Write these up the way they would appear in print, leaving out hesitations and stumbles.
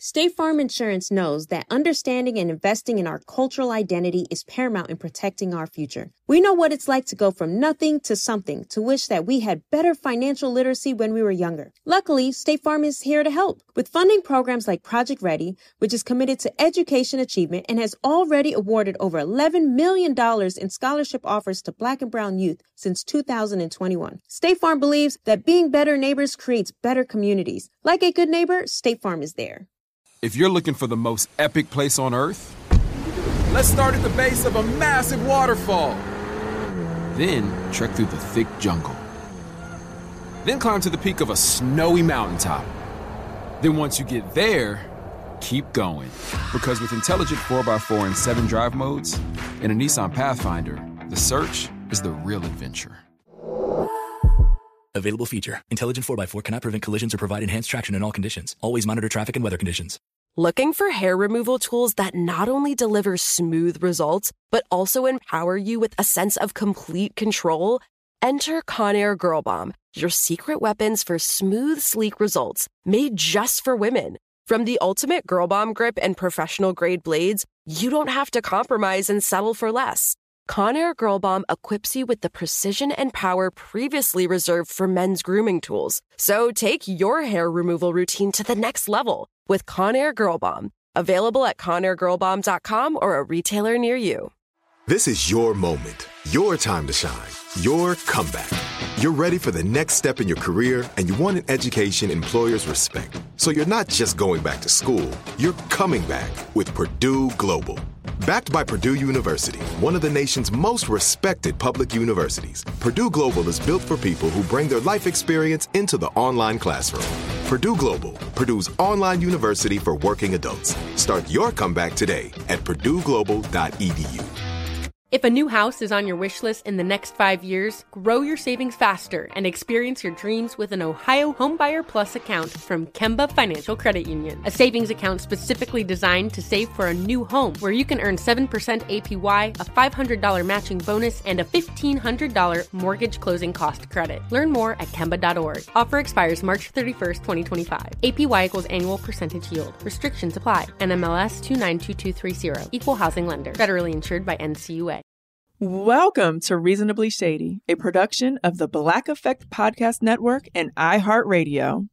State Farm Insurance knows that understanding and investing in our cultural identity is paramount in protecting our future. We know what it's like to go from nothing to something, to wish that we had better financial literacy when we were younger. Luckily, State Farm is here to help with funding programs like Project Ready, which is committed to education achievement and has already awarded over $11 million in scholarship offers to Black and brown youth since 2021. State Farm believes that being better neighbors creates better communities. Like a good neighbor, State Farm is there. If you're looking for the most epic place on Earth, let's start at the base of a massive waterfall. Then trek through the thick jungle. Then climb to the peak of a snowy mountaintop. Then once you get there, keep going. Because with intelligent 4x4 and 7 drive modes and a Nissan Pathfinder, the search is the real adventure. Available feature. Intelligent 4x4 cannot prevent collisions or provide enhanced traction in all conditions. Always monitor traffic and weather conditions. Looking for hair removal tools that not only deliver smooth results, but also empower you with a sense of complete control? Enter Conair Girl Bomb, your secret weapons for smooth, sleek results, made just for women. From the ultimate Girl Bomb grip and professional-grade blades, you don't have to compromise and settle for less. Conair Girl Bomb equips you with the precision and power previously reserved for men's grooming tools. So take your hair removal routine to the next level with Conair Girl Bomb. Available at ConairGirlBomb.com or a retailer near you. This is your moment, your time to shine, your comeback. You're ready for the next step in your career, and you want an education employers respect. So you're not just going back to school, you're coming back with Purdue Global. Backed by Purdue University, one of the nation's most respected public universities, Purdue Global is built for people who bring their life experience into the online classroom. Purdue Global, Purdue's online university for working adults. Start your comeback today at purdueglobal.edu. If a new house is on your wish list in the next 5 years, grow your savings faster and experience your dreams with an Ohio Homebuyer Plus account from Kemba Financial Credit Union. A savings account specifically designed to save for a new home where you can earn 7% APY, a $500 matching bonus, and a $1,500 mortgage closing cost credit. Learn more at Kemba.org. Offer expires March 31st, 2025. APY equals annual percentage yield. Restrictions apply. NMLS 292230. Equal housing lender. Federally insured by NCUA. Welcome to Reasonably Shady, a production of the Black Effect Podcast Network and iHeartRadio.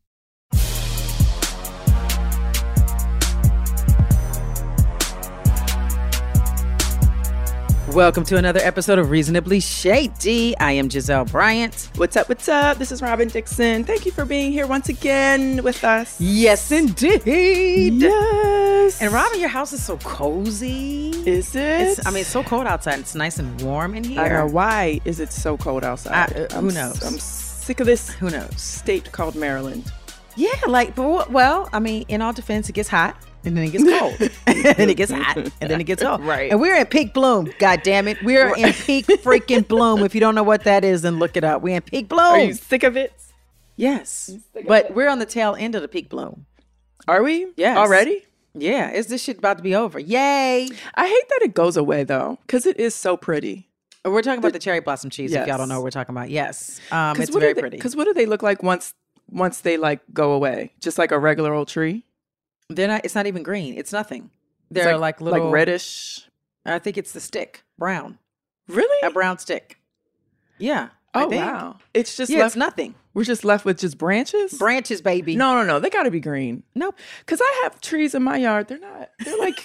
Welcome to another episode of Reasonably Shady. I am Giselle Bryant. What's up? What's up? This is Robin Dixon. Thank you for being here once again with us. Yes, indeed. Yes. And Robin, your house is so cozy. Is it? It's so cold outside. It's nice and warm in here. I know. Why is it so cold outside? Who knows? I'm sick of this. Who knows? State called Maryland. Yeah, in all defense, it gets hot. And then it gets cold. And then it gets hot. And then it gets cold. Right. And we're in peak bloom. God damn it. We're in peak freaking bloom. If you don't know what that is, then look it up. We're in peak bloom. Are you sick of it? Yes. But we're on the tail end of the peak bloom. Are we? Yes. Already? Yeah. Is this shit about to be over? Yay. I hate that it goes away, though, because it is so pretty. We're talking about the cherry blossom trees, yes. If y'all don't know what we're talking about. Yes. It's very pretty. Because what do they look like once they like go away? Just like a regular old tree? They're not. It's not even green. It's nothing. They're like little, like reddish. I think it's the stick, brown. Really? A brown stick. Yeah. Oh wow! It's just it's nothing. We're just left with just branches. Branches, baby. No. They got to be green. Nope. Because I have trees in my yard. They're not. They're like.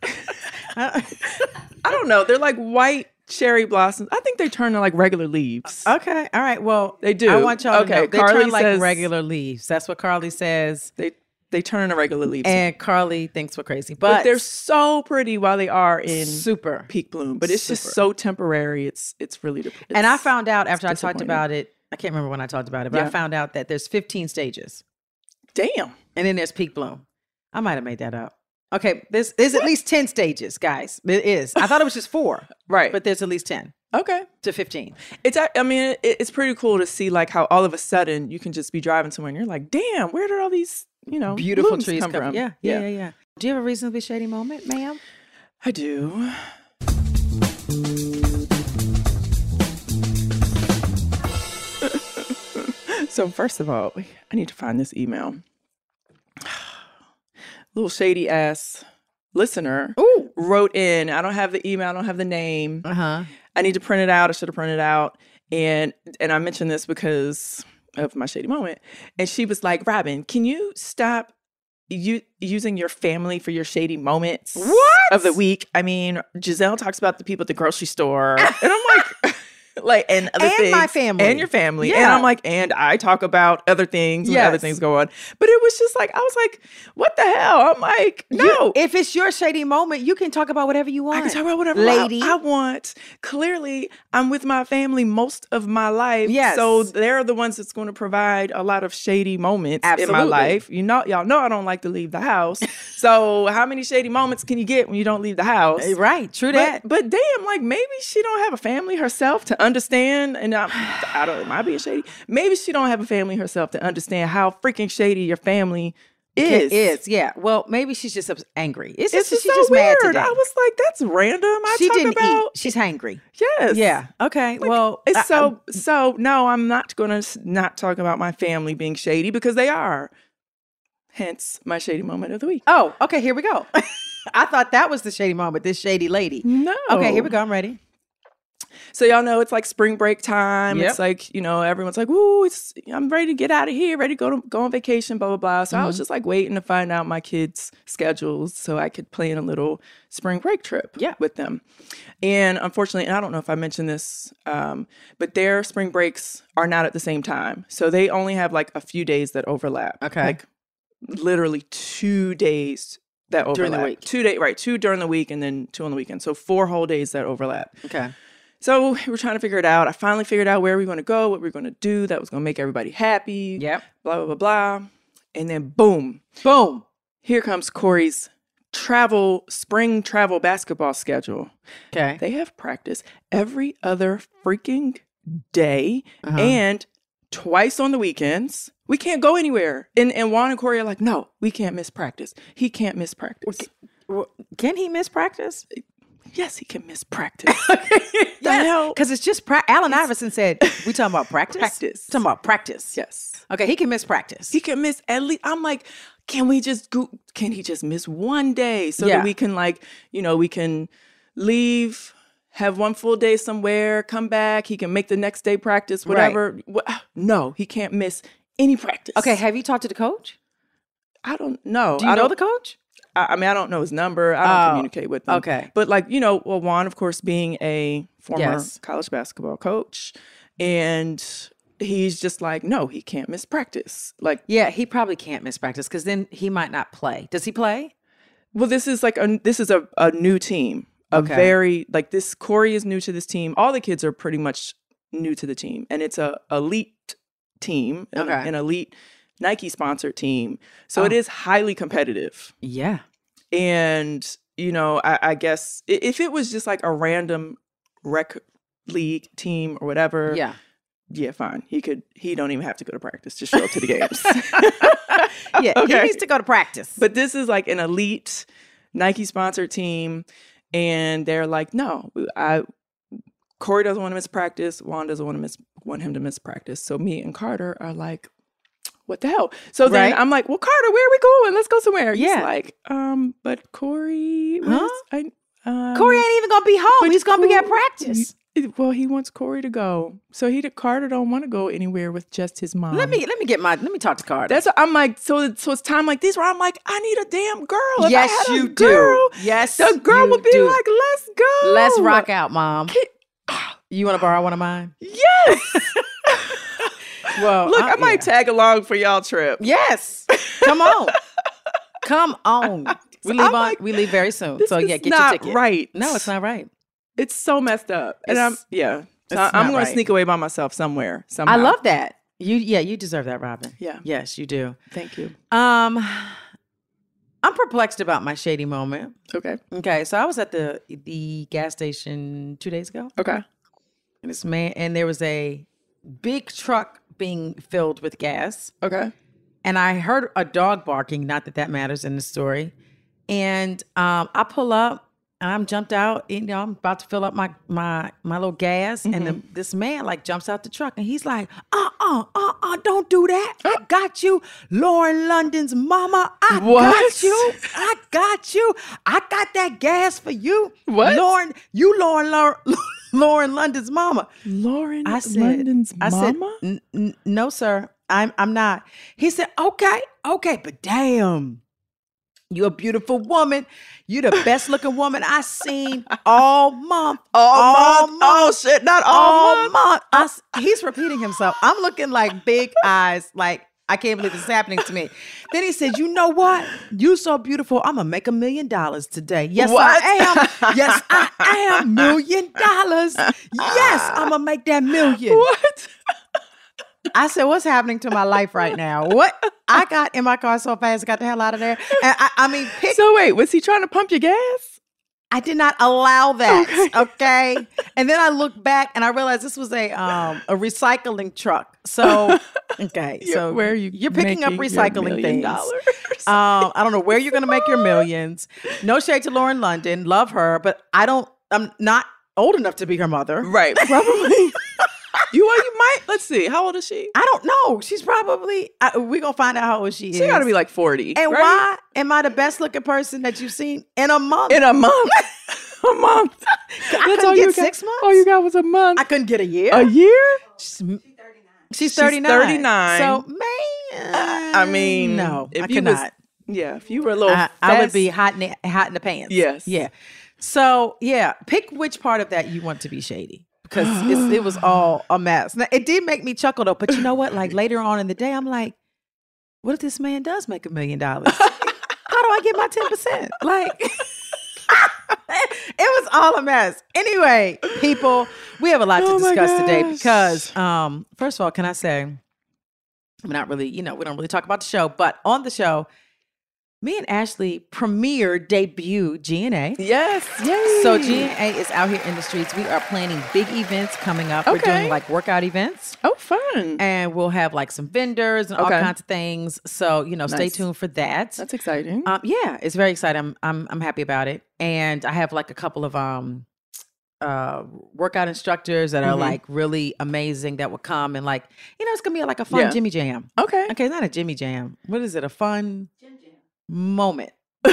I don't know. They're like white cherry blossoms. I think they turn to like regular leaves. Okay. All right. Well, they do. I want y'all to know. They Carly turn like says, regular leaves. That's what Carly says. They turn into regular leaves. And Carly thinks we're crazy. But they're so pretty while they are in super peak bloom. But it's just so temporary. It's really depressing. And I found out after I talked about it, I can't remember when I talked about it, but I found out that there's 15 stages. Damn. And then there's peak bloom. I might have made that up. Okay, there's at least 10 stages, guys. It is. I thought it was just 4. Right. But there's at least 10. Okay. To 15. It's pretty cool to see like how all of a sudden you can just be driving somewhere and you're like, damn, where did all these, beautiful trees come from? Yeah. Do you have a reasonably shady moment, ma'am? I do. So first of all, I need to find this email. little shady ass listener wrote in. I don't have the email. I don't have the name. Uh-huh. I need to print it out. I should have printed it out. And I mentioned this because of my shady moment. And she was like, Robin, can you stop using your family for your shady moments of the week? I mean, Giselle talks about the people at the grocery store. And I'm like, and other things. my family. And your family. Yeah. And I'm like, and I talk about other things when other things go on. But it was just like, I was like, what the hell? I'm like, no. If it's your shady moment, you can talk about whatever you want. I can talk about whatever lady. I want. Clearly, I'm with my family most of my life. Yes. So they're the ones that's going to provide a lot of shady moments in my Absolutely. life. Y'all know I don't like to leave the house. So how many shady moments can you get when you don't leave the house? Right. True that. But damn, like maybe she don't have a family herself to understand. And I don't, it might be a shady. Maybe she don't have a family herself to understand how freaking shady your family is. Yeah. Well, maybe she's just angry. It's It's just just she's so mad weird. today. I was like, that's random. She didn't eat. She's hangry. Yes. Yeah. Okay. Like, well, it's so no, I'm not going to not talk about my family being shady because they are. Hence my shady moment of the week. Oh, okay. Here we go. I thought that was the shady moment. This shady lady. No. Okay. Here we go. I'm ready. So y'all know it's like spring break time. Yep. It's like, everyone's like, "Ooh, I'm ready to get out of here, ready to go on vacation, blah, blah, blah." So I was just like waiting to find out my kids' schedules so I could plan a little spring break trip with them. And unfortunately, and I don't know if I mentioned this, but their spring breaks are not at the same time. So they only have like a few days that overlap. Okay. Like literally 2 days that overlap. During the week. 2 days, right. 2 during the week and then 2 on the weekend. So 4 whole days that overlap. Okay. So we're trying to figure it out. I finally figured out where we're going to go, what we're going to do. That was going to make everybody happy. Yep. Blah, blah, blah, blah. And then boom. Boom. Here comes Corey's spring travel basketball schedule. Okay. They have practice every other freaking day and twice on the weekends. We can't go anywhere. And Juan and Corey are like, no, we can't miss practice. He can't miss practice. Can he miss practice? Yes, he can miss practice. Yeah, because it's just Allen Iverson said, we talking about practice? Practice. Talking about practice. Yes. Okay, he can miss practice. He can miss at least, I'm like, can he just miss one day so that we can we can leave, have one full day somewhere, come back, he can make the next day practice, whatever. Right. No, he can't miss any practice. Okay, have you talked to the coach? I don't know. Do you know the coach? I mean, I don't know his number. I don't communicate with him. Okay. But Juan, of course, being a former college basketball coach, and he's just like, no, he can't miss practice. Like, yeah, he probably can't miss practice because then he might not play. Does he play? well, this is a new team. Corey is new to this team. All the kids are pretty much new to the team, and it's a elite team, an elite Nike sponsored team. So it is highly competitive. Yeah. And, I guess if it was just like a random rec league team or whatever. Yeah. Yeah, fine. He don't even have to go to practice. Just show up to the games. Yeah. Okay. He needs to go to practice. But this is like an elite Nike sponsored team. And they're like, no, Corey doesn't want to miss practice. Juan doesn't want him to miss practice. So me and Carter are like, what the hell? So then I'm like, well, Carter, where are we going? Let's go somewhere. Yeah. He's like, but Corey, Huh? Corey ain't even gonna be home. He's gonna be at practice. Well, he wants Corey to go. So Carter don't want to go anywhere with just his mom. Let me talk to Carter. That's what I'm like. So it's time like this where I'm like, I need a damn girl. If Yes, I had you a girl, do. Yes, the girl you would be do. like, let's go. Let's rock out, Mom. You want to borrow one of mine? Yes. Well, Look, I might tag along for y'all trip. Yes. Come on. Come on. We leave very soon. This So is get your not ticket. right. No, it's not right. It's so messed up. And It's So not I'm going right. to sneak away by myself somewhere. Somehow. I love that. You deserve that, Robin. Yeah. Yes, you do. Thank you. I'm perplexed about my shady moment. Okay. Okay, so I was at the gas station 2 days ago. Okay. And there was a big truck being filled with gas. Okay. And I heard a dog barking, not that matters in the story. And I pull up And I'm jumped out, you know, I'm about to fill up my little gas. And this man like jumps out the truck and he's like, don't do that. I got you. Lauren London's mama. I got you. I got you. I got that gas for you. What? Lauren London's mama. London's mama? I said, no, sir. I'm not. He said, okay, but damn. You're a beautiful woman. You're the best looking woman I seen all month. All month. Oh shit, not all month. He's repeating himself. I'm looking like big eyes, like I can't believe this is happening to me. Then he said, you know what? You so beautiful. I'm gonna make $1 million today. Yes, what? I am. Yes, I am. $1 million. Yes, I'm gonna make that million. What? I said, what's happening to my life right now? What? I got in my car so fast, got the hell out of there. And I mean, So wait, was he trying to pump your gas? I did not allow that. Okay. And then I looked back and I realized this was a recycling truck. So, okay. So where are you? You're picking up recycling things. $1 million? I don't know where you're going to make your millions. No shade to Lauren London. Love her. But I'm not old enough to be her mother. Right. Probably. You might. Let's see. How old is she? I don't know. She's probably, we're going to find out how old she is. She got to be like 40. And right? why am I the best looking person that you've seen in a month? In a month. A month. I couldn't get 6 months. All you got was a month. I couldn't get a year. A year? She's 39. 39. So, man. I mean, no, if I you could not. Yeah, if you were a little I would be hot in the pants. Yes. Yeah. So, yeah, pick which part of that you want to be shady. Because it was all a mess. Now, it did make me chuckle, though. But you know what? Like, later on in the day, I'm like, what if this man does make $1 million? How do I get my 10%? Like, it was all a mess. Anyway, people, we have a lot to discuss today because, first of all, can I say, I'm not really, we don't really talk about the show, but on the show, me and Ashley debut GNA. Yes. Yay. So GNA is out here in the streets. We are planning big events coming up. We're doing like workout events. Oh, fun. And we'll have like some vendors and all kinds of things. So, stay tuned for that. That's exciting. Yeah, it's very exciting. I'm happy about it. And I have like a couple of workout instructors that are like really amazing that will come and like, it's gonna be like a fun Jimmy Jam. Okay, not a Jimmy Jam. What is it? A fun moment.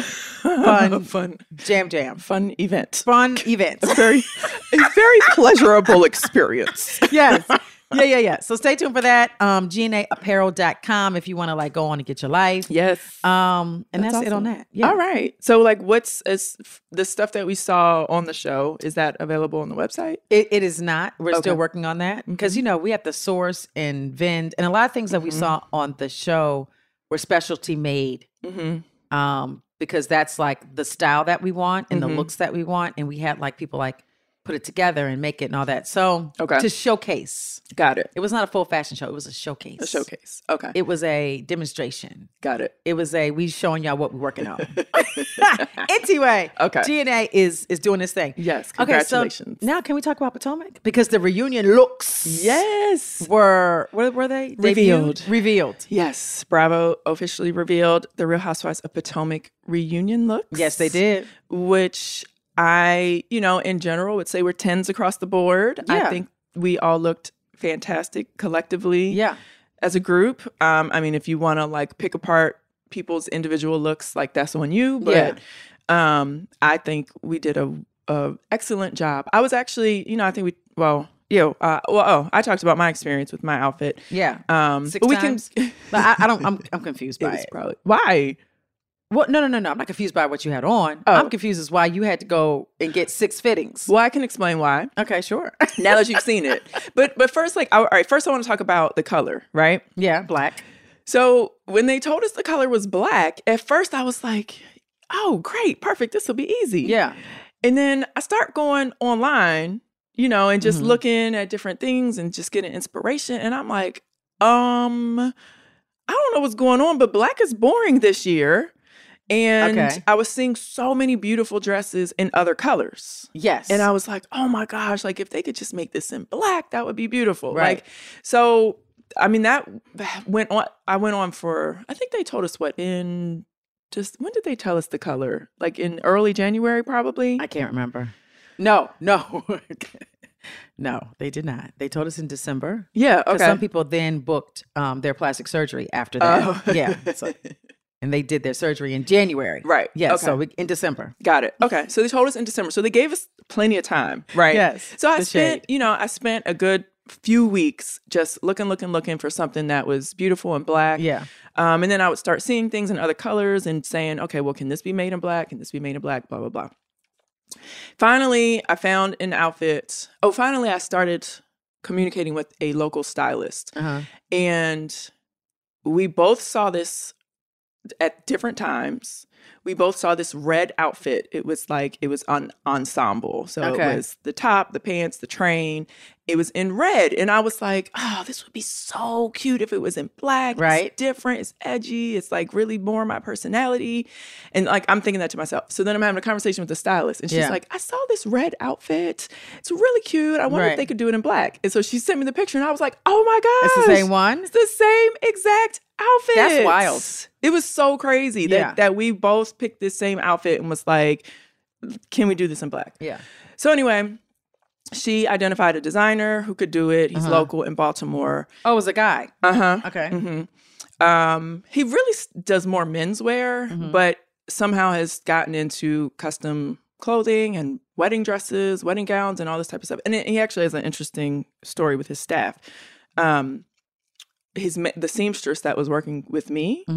Fun jam. Fun event. A very pleasurable experience. Yes. Yeah. So stay tuned for that. GNAapparel.com if you want to like go on and get your life. Yes. And that's awesome. it on that. Yeah. All right. So like is the stuff that we saw on the show, is that available on the website? It is not. We're still working on that because, we have to source and vend. And a lot of things that we saw on the show were specialty made. Because that's like the style that we want and the looks that we want. And we had like people like put it together and make it and all that. So to showcase. Got it. It was not a full fashion show. It was a showcase. A showcase. Okay. It was a demonstration. Got it. It was we showing y'all what we're working on. Anyway. Okay. GNA is doing this thing. Yes. Congratulations. So now can we talk about Potomac? Because the reunion looks. Yes. What were they? Revealed. Yes. Bravo officially revealed the Real Housewives of Potomac reunion looks. Yes, they did. Which I, in general would say we're 10s across the board. Yeah. I think we all looked fantastic collectively. Yeah. As a group. I mean, if you want to like pick apart people's individual looks, like that's on you. But I think we did a excellent job. I was actually, I think I talked about my experience with my outfit. Yeah. 6 times. But I'm confused by it. Probably. Why? Well, no. I'm not confused by what you had on. Oh. I'm confused as why you had to go and get 6 fittings. Well, I can explain why. Okay, sure. Now that you've seen it. But first, all right, first I want to talk about the color, right? Yeah, black. So when they told us the color was black, at first I was like, oh, great, perfect. This will be easy. Yeah. And then I start going online, and just looking at different things and just getting inspiration. And I'm like, I don't know what's going on, but black is boring this year. And I was seeing so many beautiful dresses in other colors. Yes. And I was like, oh my gosh, like if they could just make this in black, that would be beautiful. Right. So, I mean, that went on. I went on for, I think they told us in when did they tell us the color? Like in early January, probably? I can't remember. No. No, they did not. They told us in December. Yeah, okay. Some people then booked their plastic surgery after that. Oh. Yeah. And they did their surgery in January. Right. Yeah. Okay. So in December. Got it. Okay. So they told us in December. So they gave us plenty of time. Right. Yes. So I spent a good few weeks just looking for something that was beautiful and black. Yeah. And then I would start seeing things in other colors and saying, okay, well, can this be made in black? Can this be made in black? Blah, blah, blah. Finally, I found an outfit. Finally, I started communicating with a local stylist. Uh-huh. And we both saw this at different times. We both saw this red outfit. It was on ensemble. So It was the top, the pants, the train. It was in red. And I was like, oh, this would be so cute if it was in black. Right. It's different. It's edgy. It's like really more my personality. And like, I'm thinking that to myself. So then I'm having a conversation with the stylist. And she's like, I saw this red outfit. It's really cute. I wonder if they could do it in black. And so she sent me the picture and I was like, oh my gosh. It's the same one? It's the same exact outfit. That's wild. It was so crazy that we both picked this same outfit and was like, can we do this in black? Yeah. So anyway, she identified a designer who could do it. He's local in Baltimore. Oh, it was a guy. Uh-huh. Okay. Mm-hmm. He really does more menswear, but somehow has gotten into custom clothing and wedding dresses, wedding gowns, and all this type of stuff. And he actually has an interesting story with his staff. The seamstress that was working with me,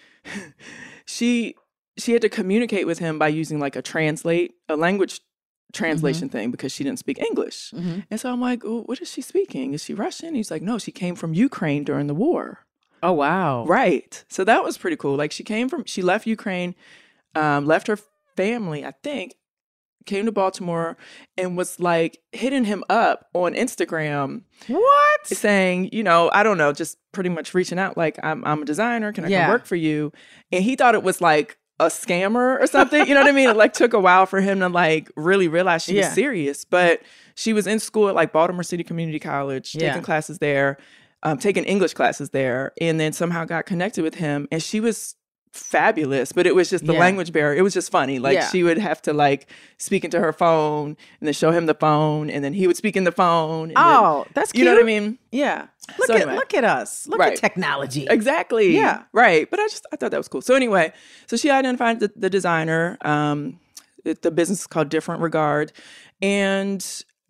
she had to communicate with him by using like a language translation thing because she didn't speak English. And so I'm like, oh, what is she speaking? Is she Russian? He's like, no, she came from Ukraine during the war. Oh, wow. Right. So that was pretty cool. Like she left Ukraine, left her family, I think, came to Baltimore and was like hitting him up on Instagram. What? Saying, I don't know, just pretty much reaching out like, I'm a designer. Can I come work for you? And he thought it was like a scammer or something. You know what I mean? It like took a while for him to like really realize she was serious. But she was in school at like Baltimore City Community College, taking classes there, taking English classes there, and then somehow got connected with him. And she was fabulous, but it was just the language barrier. It was just funny. Like she would have to like speak into her phone and then show him the phone, and then he would speak in the phone. And that's cute. You know what I mean? Yeah. Look at us. Look at technology. Exactly. Yeah. Right. But I thought that was cool. So anyway, so she identified the designer. The business is called Different Regard, and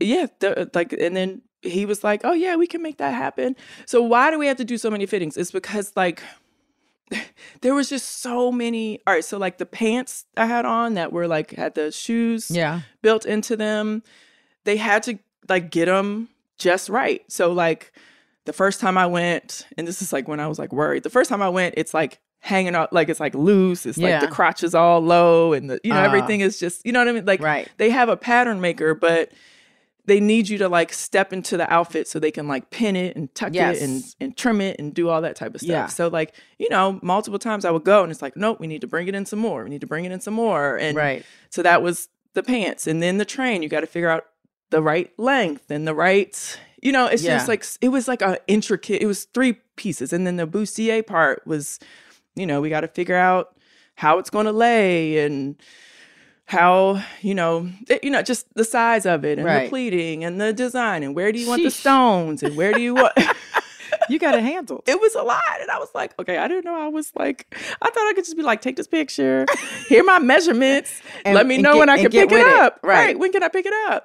and then he was like, "Oh yeah, we can make that happen." So why do we have to do so many fittings? It's because like there was just so many. All right, so like the pants I had on that were like had the shoes built into them, they had to like get them just right. So like the first time I went, and this is like when I was like worried. The first time I went, it's like hanging out, like it's like loose. It's like the crotch is all low, and everything is just, you know what I mean? Like they have a pattern maker, but they need you to like step into the outfit so they can like pin it and tuck it and trim it and do all that type of stuff. Yeah. So like, multiple times I would go and it's like, nope, we need to bring it in some more. We need to bring it in some more. And so that was the pants. And then the train, you got to figure out the right length and the right, it's just like, it was like a intricate, it was 3 pieces. And then the bustier part was, we got to figure out how it's going to lay and how, just the size of it and the pleating and the design and where do you want the stones and where do you want... You got it handled. It was a lot. And I was like, okay, I didn't know I thought I could just be like, take this picture, here are my measurements, and let me know when I can pick it up. Right. When can I pick it up?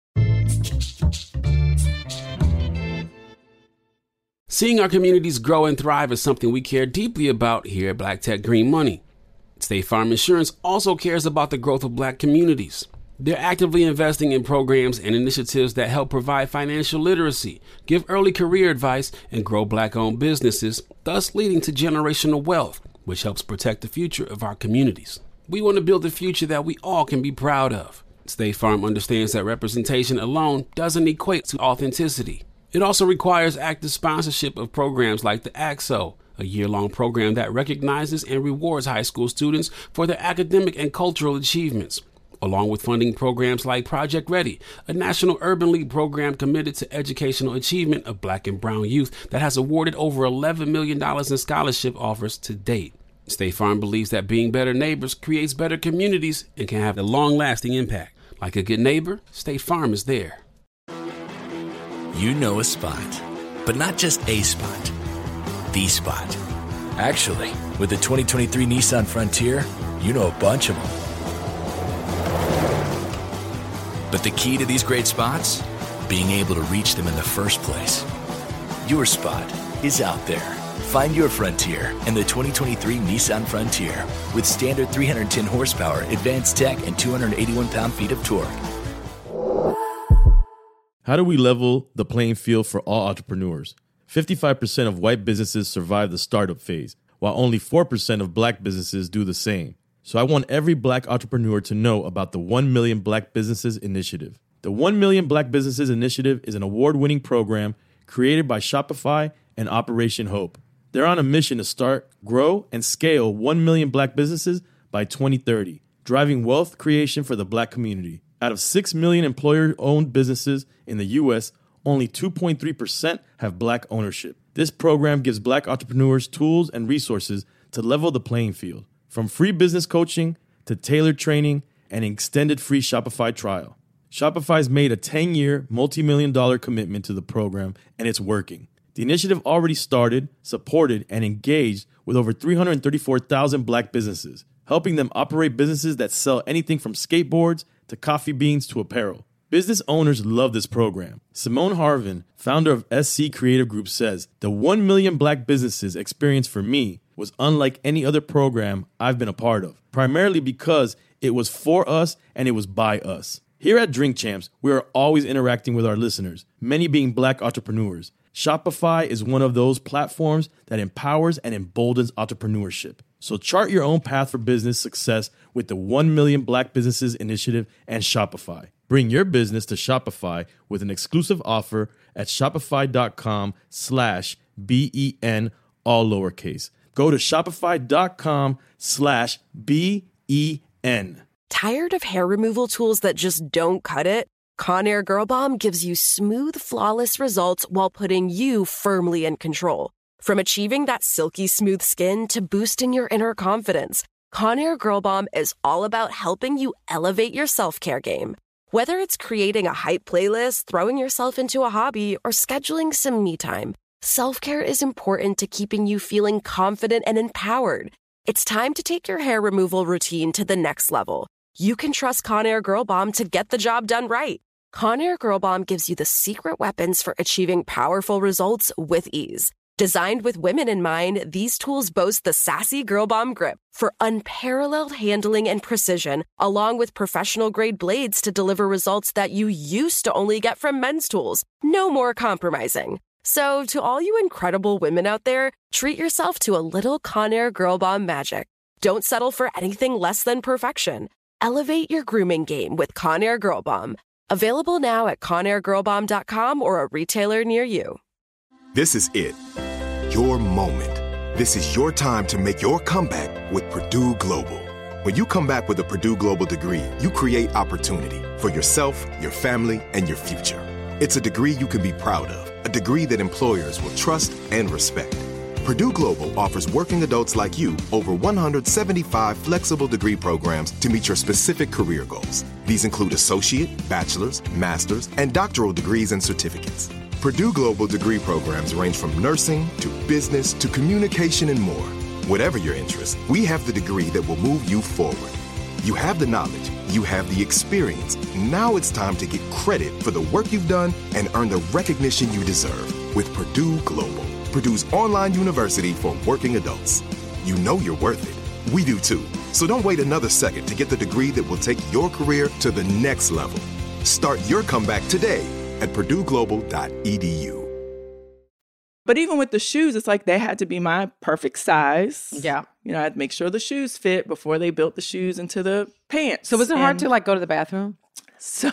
Seeing our communities grow and thrive is something we care deeply about here at Black Tech Green Money. State Farm Insurance also cares about the growth of Black communities. They're actively investing in programs and initiatives that help provide financial literacy, give early career advice, and grow Black-owned businesses, thus leading to generational wealth, which helps protect the future of our communities. We want to build a future that we all can be proud of. State Farm understands that representation alone doesn't equate to authenticity. It also requires active sponsorship of programs like the AXO, a year-long program that recognizes and rewards high school students for their academic and cultural achievements, along with funding programs like Project Ready, a National Urban League program committed to educational achievement of Black and brown youth that has awarded over $11 million in scholarship offers to date. State Farm believes that being better neighbors creates better communities and can have a long-lasting impact. Like a good neighbor, State Farm is there. You know a spot, but not just a spot, the spot. Actually, with the 2023 Nissan Frontier, you know a bunch of them. But the key to these great spots? Being able to reach them in the first place. Your spot is out there. Find your Frontier in the 2023 Nissan Frontier with standard 310 horsepower, advanced tech, and 281 pound-feet of torque. How do we level the playing field for all entrepreneurs? 55% of white businesses survive the startup phase, while only 4% of black businesses do the same. So I want every black entrepreneur to know about the 1 Million Black Businesses Initiative. The 1 Million Black Businesses Initiative is an award-winning program created by Shopify and Operation Hope. They're on a mission to start, grow, and scale 1 million black businesses by 2030, driving wealth creation for the black community. Out of 6 million employer-owned businesses in the U.S., only 2.3% have black ownership. This program gives black entrepreneurs tools and resources to level the playing field, from free business coaching to tailored training and an extended free Shopify trial. Shopify's made a 10-year, multi-million-dollar commitment to the program, and it's working. The initiative already started, supported, and engaged with over 334,000 black businesses, helping them operate businesses that sell anything from skateboards to coffee beans to apparel. Business owners love this program. Simone Harvin, founder of SC Creative Group, says, "The 1 million black businesses experience for me was unlike any other program I've been a part of, primarily because it was for us and it was by us." Here at Drink Champs, we are always interacting with our listeners, many being black entrepreneurs. Shopify is one of those platforms that empowers and emboldens entrepreneurship. So chart your own path for business success with the 1 Million Black Businesses Initiative and Shopify. Bring your business to Shopify with an exclusive offer at shopify.com/BEN, all lowercase. Go to shopify.com/BEN. Tired of hair removal tools that just don't cut it? Conair Girl Bomb gives you smooth, flawless results while putting you firmly in control. From achieving that silky smooth skin to boosting your inner confidence, Conair Girl Bomb is all about helping you elevate your self-care game. Whether it's creating a hype playlist, throwing yourself into a hobby, or scheduling some me time, self-care is important to keeping you feeling confident and empowered. It's time to take your hair removal routine to the next level. You can trust Conair Girl Bomb to get the job done right. Conair Girl Bomb gives you the secret weapons for achieving powerful results with ease. Designed with women in mind, these tools boast the sassy Girl Bomb grip for unparalleled handling and precision, along with professional-grade blades to deliver results that you used to only get from men's tools. No more compromising. So, to all you incredible women out there, treat yourself to a little Conair Girl Bomb magic. Don't settle for anything less than perfection. Elevate your grooming game with Conair Girl Bomb. Available now at ConairGirlBomb.com or a retailer near you. This is it. Your moment. This is your time to make your comeback with Purdue Global. When you come back with a Purdue Global degree, you create opportunity for yourself, your family, and your future. It's a degree you can be proud of, a degree that employers will trust and respect. Purdue Global offers working adults like you over 175 flexible degree programs to meet your specific career goals. These include associate, bachelor's, master's, and doctoral degrees and certificates. Purdue Global degree programs range from nursing to business to communication and more. Whatever your interest, we have the degree that will move you forward. You have the knowledge, you have the experience. Now it's time to get credit for the work you've done and earn the recognition you deserve with Purdue Global, Purdue's online university for working adults. You know you're worth it. We do too. So don't wait another second to get the degree that will take your career to the next level. Start your comeback today at purdueglobal.edu. But even with the shoes, it's like they had to be my perfect size. Yeah. You know, I had to make sure the shoes fit before they built the shoes into the pants. So was it hard to like go to the bathroom? So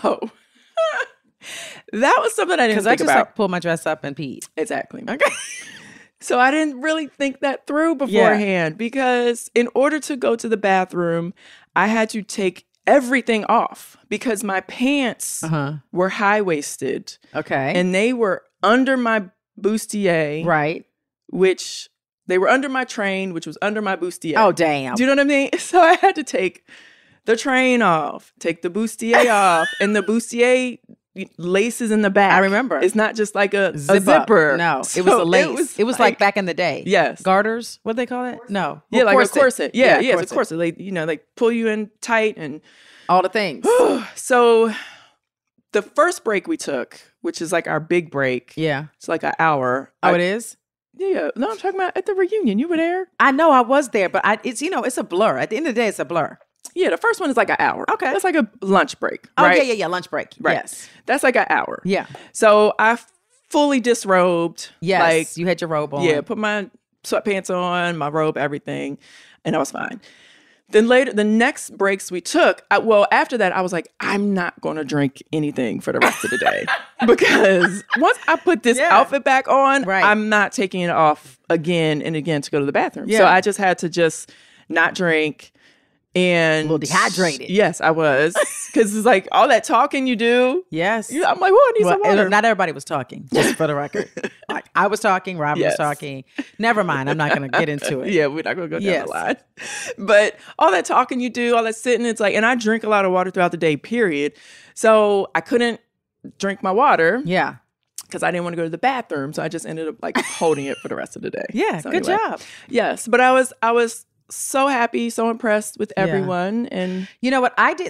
that was something I didn't think about. Because I just like pull my dress up and pee. Exactly. Okay. So I didn't really think that through beforehand because in order to go to the bathroom, I had to take everything off because my pants were high-waisted. Okay. And they were under my bustier. Right. Which They were under my train, which was under my bustier. Oh, damn. Do you know what I mean? So I had to take the train off, take the bustier off, and the bustier laces in the back. I remember. It's not just like a Zip zipper. Up. No, So it was a lace. It was like back in the day. Yes. Garters. What they call it? No. Yeah, Well, like a corset. Yeah, corset. it's a corset. They pull you in tight and all the things. So the first break we took, which is like our big break. Yeah. It's like an hour. Oh, it is? Yeah. No, I'm talking about at the reunion. You were there? I know I was there, but it's a blur. At the end of the day, it's a blur. Yeah, the first one is like an hour. Okay. That's like a lunch break. Oh, right? yeah. Lunch break. Right. Yes. That's like an hour. Yeah. So I fully disrobed. Yes. Like, you had your robe on. Yeah, put my sweatpants on, my robe, everything, and I was fine. Then later, the next breaks we took, after that, I was like, I'm not going to drink anything for the rest of the day. Because once I put this outfit back on, I'm not taking it off again and again to go to the bathroom. Yeah. So I just had to just not drink. And a little dehydrated. Yes, I was. Because it's like all that talking you do. Yes. I'm like, I need some water. Not everybody was talking, just for the record. Like, I was talking, Robin was talking. Never mind. I'm not going to get into it. Yeah, we're not going to go down the line. But all that talking you do, all that sitting, it's like, and I drink a lot of water throughout the day, period. So I couldn't drink my water. Yeah. Because I didn't want to go to the bathroom. So I just ended up like holding it for the rest of the day. Yeah, so good job. Yes. But I was so happy, so impressed with everyone. And you know what?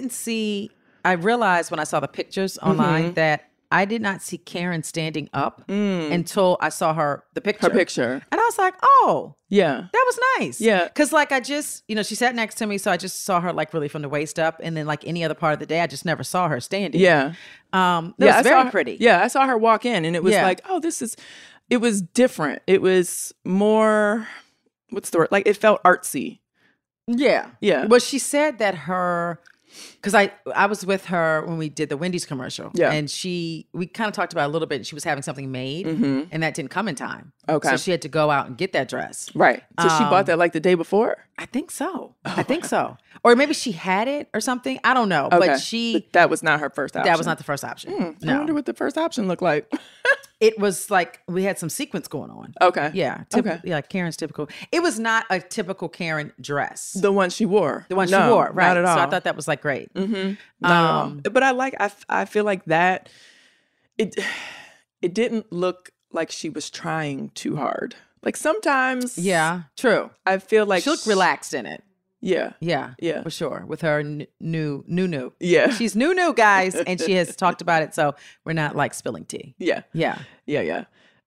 I realized when I saw the pictures online that I did not see Karen standing up until I saw the picture. Her picture. And I was like, oh, yeah, that was nice. Yeah. Because like I just, she sat next to me. So I just saw her like really from the waist up. And then like any other part of the day, I just never saw her standing. Yeah. That was very pretty. Yeah. I saw her walk in and it was like, oh, it was different. It was more, what's the word? Like it felt artsy. Yeah. Yeah. Well, she said that because I was with her when we did the Wendy's commercial. Yeah. And we kind of talked about it a little bit. She was having something made and that didn't come in time. Okay. So she had to go out and get that dress. Right. So she bought that like the day before? I think so. I think so. Or maybe she had it or something. I don't know. Okay. But that was not her first option. That was not the first option. No. I wonder what the first option looked like. It was like we had some sequence going on. Okay. Yeah. Yeah, Karen's typical. It was not a typical Karen dress. The one she wore. She wore, right. Not at all. So I thought that was like great. Mm-hmm. Not at all. But I feel like that, it didn't look like she was trying too hard. Like sometimes. Yeah, true. I feel like she looked relaxed in it. Yeah. Yeah. Yeah. For sure. With her new. Yeah. She's new, guys. And she has talked about it. So we're not like spilling tea. Yeah. Yeah. Yeah.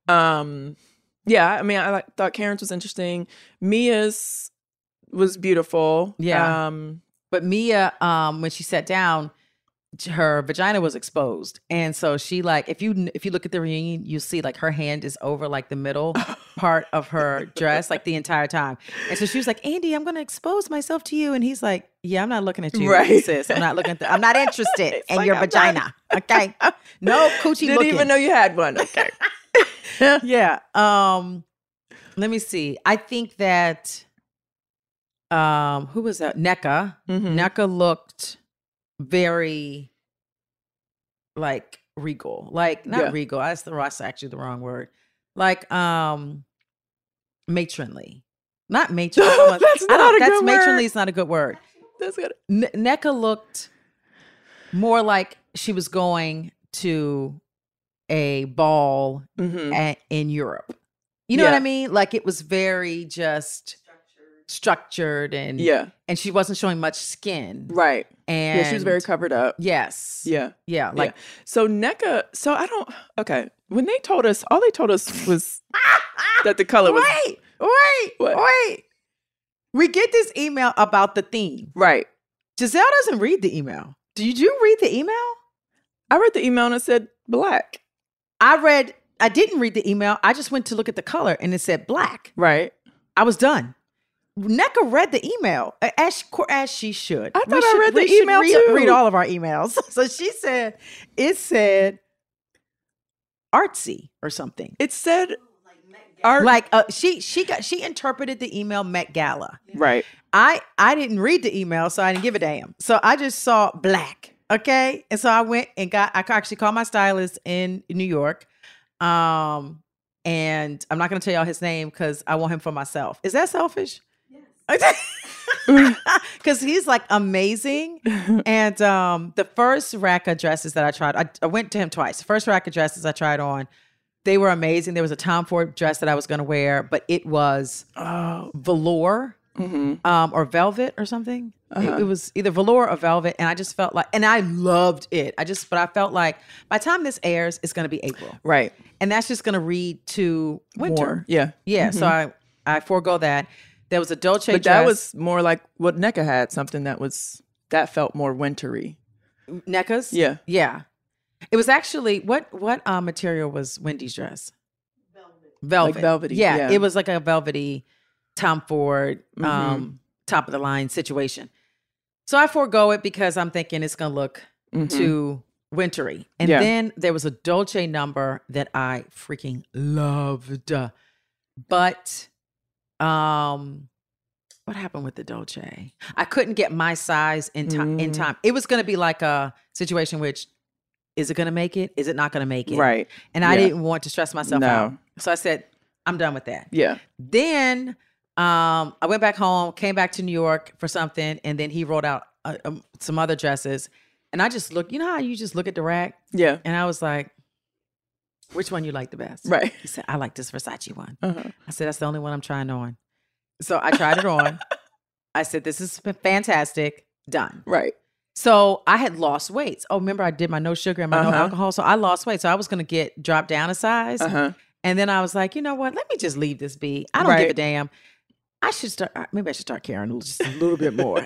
Yeah. I mean, I thought Karen's was interesting. Mia's was beautiful. Yeah. But Mia, when she sat down, her vagina was exposed. And so she like, if you look at the reunion, you'll see like her hand is over like the middle part of her dress, like the entire time. And so she was like, Andy, I'm going to expose myself to you. And he's like, yeah, I'm not looking at you, sis. I'm not looking at I'm not interested in like, your vagina. Okay. No coochie Didn't looking. even know you had one. Okay. Yeah. Let me see. I think that, who was that? Nneka. Mm-hmm. Nneka looked very like regal, like not regal. That's actually the wrong word. Like matronly, not matronly. That's not a good word. Matronly is not a good word. That's good. Nneka looked more like she was going to a ball in Europe. You know what I mean? Like it was very just structured and she wasn't showing much skin. Right. And she was very covered up. Yes. Yeah. Yeah. Like so Nneka, okay. When they told us, all they told us was that the color was Wait. We get this email about the theme. Right. Giselle doesn't read the email. Did you read the email? I read the email and it said black. I didn't read the email. I just went to look at the color and it said black. Right. I was done. Nneka read the email as she should. I thought I read the email too. Read all of our emails. So she said, it said artsy or something. It said art. Like she interpreted the email Met Gala. Right. I didn't read the email, so I didn't give a damn. So I just saw black. Okay. And so I went and I actually called my stylist in New York. and I'm not going to tell y'all his name because I want him for myself. Is that selfish? Yes. Because he's like amazing. And the first rack of dresses that I tried, I went to him twice. The first rack of dresses I tried on, they were amazing. There was a Tom Ford dress that I was going to wear, but it was velour or velvet or something. It was either velour or velvet. And I just felt like, and I loved it. But I felt like by the time this airs, it's going to be April. Right. And that's just going to read to winter. More. Yeah. Yeah. So I forego that. There was a Dolce but dress. That was more like what NECA had, something that felt more wintry. NECA's? Yeah. Yeah. It was actually, what material was Wendy's dress? Velvet. Like velvety. Yeah. It was like a velvety Tom Ford, top of the line situation. So I forego it because I'm thinking it's going to look too wintry. And then there was a Dolce number that I freaking loved. But what happened with the Dolce? I couldn't get my size in time. It was going to be like a situation which, is it going to make it? Is it not going to make it? Right. And I didn't want to stress myself out. So I said, I'm done with that. Yeah. Then I went back home, came back to New York for something, and then he wrote out some other dresses. And I just looked, you know how you just look at the rack? Yeah. And I was like, which one you like the best? Right. He said, I like this Versace one. I said, that's the only one I'm trying on. So I tried it on. I said, this is fantastic. Done. Right. So I had lost weight. Oh, remember I did my no sugar and my no alcohol. So I lost weight. So I was going to drop down a size. And then I was like, you know what? Let me just leave this be. I don't give a damn. Maybe I should start caring just a little bit more.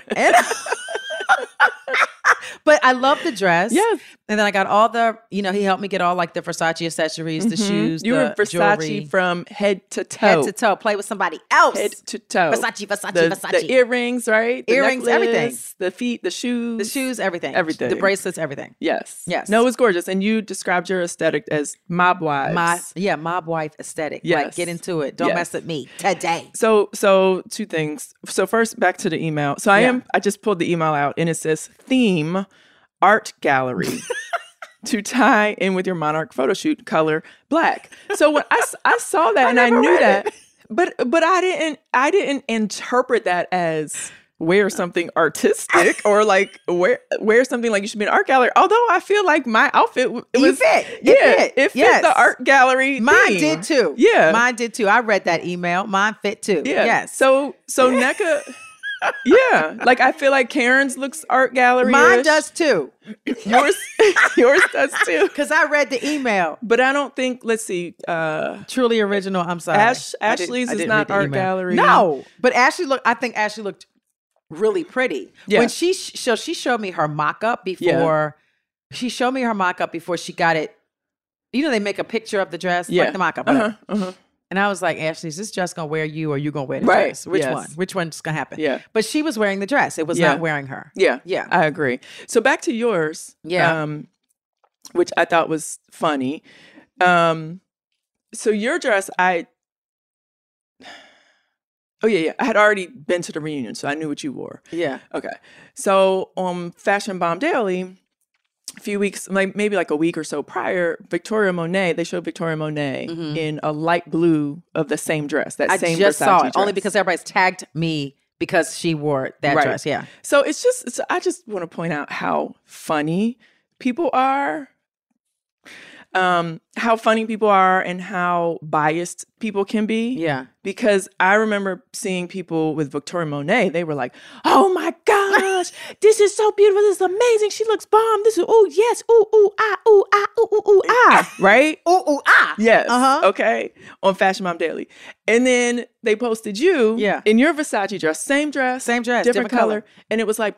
But I love the dress. Yes. And then I got all the, he helped me get all like the Versace accessories, the shoes, you were Versace jewelry. from head to toe. Head to toe. Play with somebody else. Head to toe. Versace. The earrings, right? The earrings, necklace, everything. The feet, the shoes. The shoes, everything. Everything. The bracelets, everything. Yes. Yes. No, it was gorgeous. And you described your aesthetic as mob wives. Mob wife aesthetic. Yes. Like, get into it. Don't mess with me today. So two things. So first, back to the email. So I just pulled the email out and it says theme art gallery to tie in with your Monarch photo shoot, color black. So when I saw that and I knew that, but I didn't interpret that as wear something artistic or like wear something like you should be in an art gallery. Although I feel like my outfit it fit the art gallery. Mine did too. Yeah, mine did too. I read that email. Mine fit too. Yeah. Yes. So NECA. Yeah, like I feel like Karen's looks art gallery. Mine does too. Yours does too. Because I read the email, but I don't think. Let's see. Truly original. I'm sorry. Ashley's is not art gallery. No, but I think Ashley looked really pretty. Yeah. When she showed me her mock-up before. Yeah. She showed me her mock-up before she got it. They make a picture of the dress, like the mock-up. And I was like, Ashley, is this dress going to wear you or you going to wear the dress? Which one? Which one's going to happen? Yeah. But she was wearing the dress. It was not wearing her. Yeah. Yeah. I agree. So back to yours. Yeah. Which I thought was funny. So your dress, I had already been to the reunion, so I knew what you wore. Yeah. Okay. So on Fashion Bomb Daily, a few weeks, maybe like a week or so prior, they showed Victoria Monet in a light blue of the same dress. That same Versace dress. I just saw it only because everybody's tagged me because she wore that dress. Yeah. So I just want to point out how funny people are. How funny people are and how biased people can be. Yeah. Because I remember seeing people with Victoria Monet, they were like, oh my gosh, this is so beautiful. This is amazing. She looks bomb. This is, oh yes, ooh, ooh, ah, ooh, ah, ooh, ooh, ooh, ah. Right? Ooh, ooh, ah. Yes. Okay. On Fashion Mom Daily. And then they posted you in your Versace dress. Same dress, different color. And it was like,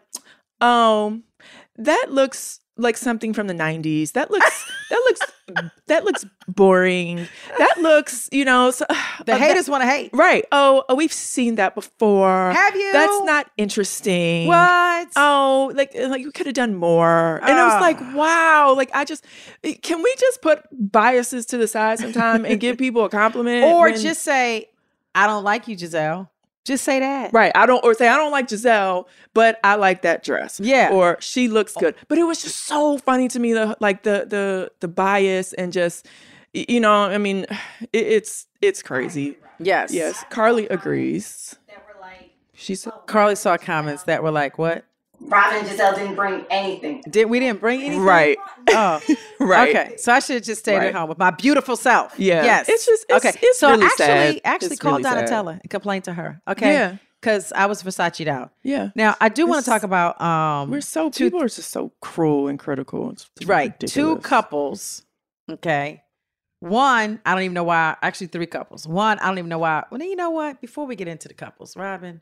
that looks like something from the 90s. That looks boring. That looks, the haters want to hate. Right. Oh, we've seen that before. Have you? That's not interesting. What? Oh, like you could have done more. And I was like, wow. Like can we just put biases to the side sometime and give people a compliment? Or just say, I don't like you, Giselle. Just say that. Right. I don't like Giselle, but I like that dress. Yeah. Or she looks good. But it was just so funny to me, the bias and just, you know, I mean, it's crazy. Yes. Yes. Carly agrees. She said, Carly saw comments that were like, what? Robin and Giselle didn't bring anything. We didn't bring anything? Right. Oh. Right. Okay. So I should have just stayed at home with my beautiful self. Yeah. Yes. It's just, okay. It's so really sad. actually It's called really sad. Donatella and complained to her. Okay. Yeah. Because I was Versace'd out. Yeah. Now, I do want to talk about people are just so cruel and critical. It's right. ridiculous. 2 couples. Okay. One, I don't even know why. Actually, 3 couples. One, I don't even know why. Well, you know what? Before we get into the couples, Robin,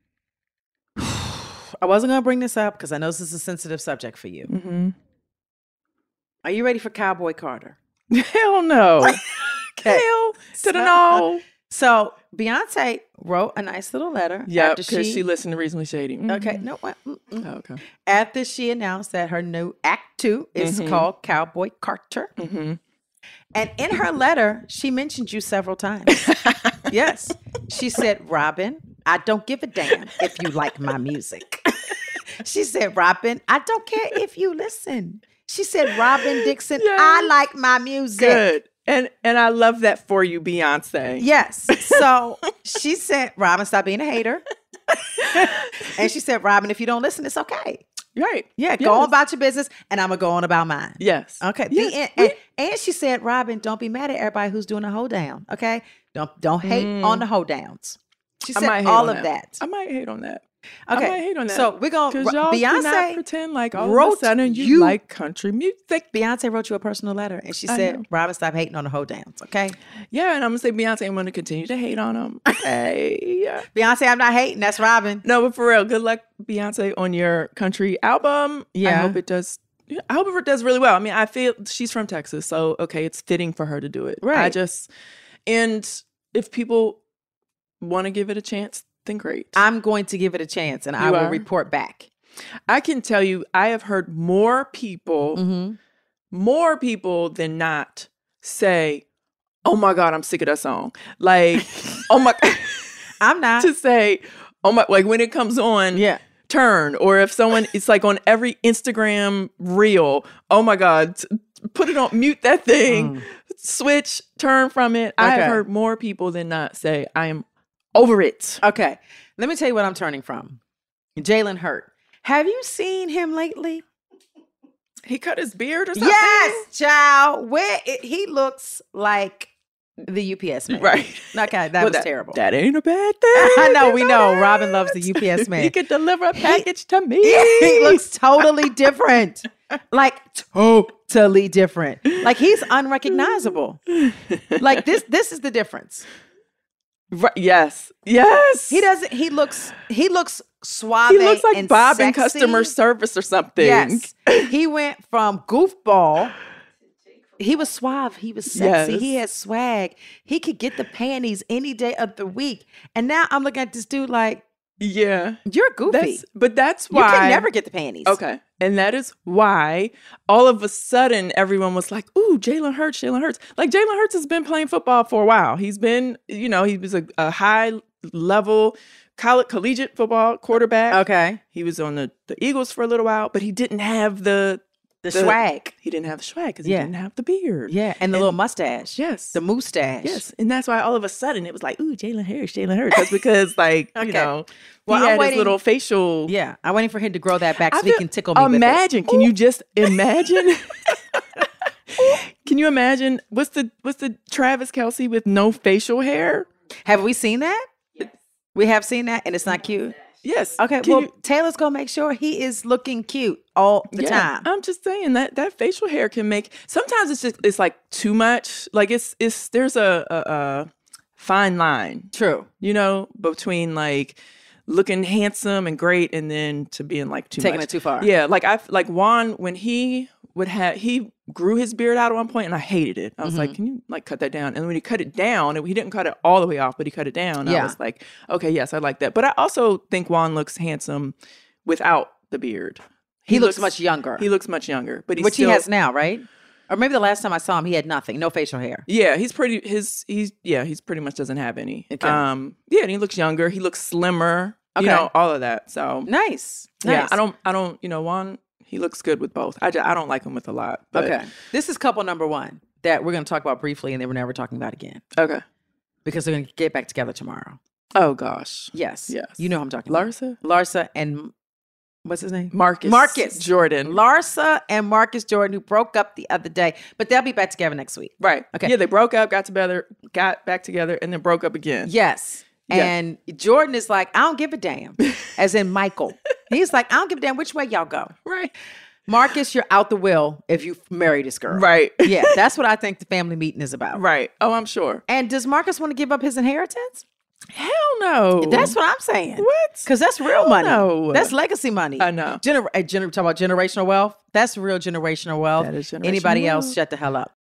I wasn't going to bring this up because I know this is a sensitive subject for you. Mm-hmm. Are you ready for Cowboy Carter? Hell no. Okay. Hell to the no. So Beyonce wrote a nice little letter. Yeah, because she listened to Reasonably Shady. Mm-hmm. Okay, no what? Oh, okay. After she announced that her new Act 2 is called Cowboy Carter. Mm-hmm. And in her letter, she mentioned you several times. Yes. She said, Robin, I don't give a damn if you like my music. She said, Robin, I don't care if you listen. She said, Robin Dixon, Yes. I like my music. Good. And I love that for you, Beyonce. Yes. So she said, Robin, stop being a hater. And she said, Robin, if you don't listen, it's okay. Right. Yeah, go on about your business, and I'm going to go on about mine. Yes. Okay. Yes. And she said, Robin, don't be mad at everybody who's doing a hold down. Okay. Don't hate on the hold downs. She said all of that. I might hate on that. Okay. I might hate on that. So we're going to y'all Beyonce do not pretend like all of a sudden you like country music. Beyonce wrote you a personal letter, and she said, Robin, stop hating on the hold downs. Okay. Yeah, and I'm going to say Beyonce, I'm going to continue to hate on them. Okay. Yeah. Beyonce, I'm not hating. That's Robin. No, but for real, good luck, Beyonce, on your country album. Yeah. I hope it does. I hope it does really well. I mean, I feel she's from Texas, so okay, it's fitting for her to do it. Right. And if people want to give it a chance, then great. I'm going to give it a chance, and I will report back. I can tell you, I have heard more people than not say, "Oh my God, I'm sick of that song." Like, oh my, I'm not to say, "Oh my," like when it comes on, turn, or if someone, it's like on every Instagram reel. Oh my God, put it on mute that thing, switch, turn from it. I have heard more people than not say, "I am over it." Okay. Let me tell you what I'm turning from. Jalen Hurt. Have you seen him lately? He cut his beard or something? Yes, child. He looks like the UPS man. Right. Okay, that was terrible. That ain't a bad thing. I know, we know. Robin loves the UPS man. He could deliver a package to me. He looks totally different. Like, totally different. Like, he's unrecognizable. Like, this is the difference. Right. Yes. Yes. He looks suave. He looks like and Bob sexy. in customer service or something. Yes. He went from goofball. He was suave. He was sexy. Yes. He had swag. He could get the panties any day of the week. And now I'm looking at this dude like, yeah, you're goofy. That's why you can never get the panties. Okay. And that is why all of a sudden everyone was like, ooh, Jalen Hurts. Like Jalen Hurts has been playing football for a while. He's been, he was a high level collegiate football quarterback. Okay. He was on the Eagles for a little while, but he didn't have the swag. He didn't have the swag because he didn't have the beard. Yeah, and the little mustache. Yes. The moustache. Yes. And that's why all of a sudden it was like, ooh, Jalen Hurts. That's because like, Well, he had his little facial. Yeah, I'm waiting for him to grow that back so he can tickle me Imagine, with it. Can you just imagine? Can you imagine what's the Travis Kelce with no facial hair? Have we seen that? Yes. We have seen that, and it's not cute. Yes. Okay. Taylor's gonna make sure he is looking cute all the time. I'm just saying that facial hair can make. Sometimes it's like too much. Like there's a fine line. True. Between like looking handsome and great, and then to being like taking it too far. Yeah. Like Juan, when he grew his beard out at one point, and I hated it. I was like, can you like cut that down? And when he cut it down, he didn't cut it all the way off, but he cut it down. Yeah. I was like, okay, yes, I like that. But I also think Juan looks handsome without the beard. He looks much younger. He looks much younger, but he has now, right? Or maybe the last time I saw him, he had nothing, no facial hair. Yeah, he's pretty much doesn't have any. Okay. And he looks younger. He looks slimmer. Okay. All of that. So nice. Yeah, I don't. Juan, he looks good with both. I don't like him with a lot. But. Okay. This is couple number one. that we're going to talk about briefly and then we're never talking about again. Okay. Because they're going to get back together tomorrow. Oh, gosh. Yes. Yes. You know who I'm talking Larsa? about. Larsa and what's his name? Marcus Jordan. Larsa and Marcus Jordan, who broke up the other day, but they'll be back together next week. Right. Okay. Yeah, they broke up, got back together, and then broke up again. Yes. And Jordan is like, I don't give a damn. As in Michael. He's like, I don't give a damn which way y'all go. Right. Marcus, you're out the will if you marry this girl. Right. Yeah, that's what I think the family meeting is about. Right. Oh, I'm sure. And does Marcus want to give up his inheritance? Hell no. That's what I'm saying. What? Because that's real money. No. That's legacy money. I know. Talk about generational wealth. That's real generational wealth. That is generational Anybody wealth. else, shut the hell up.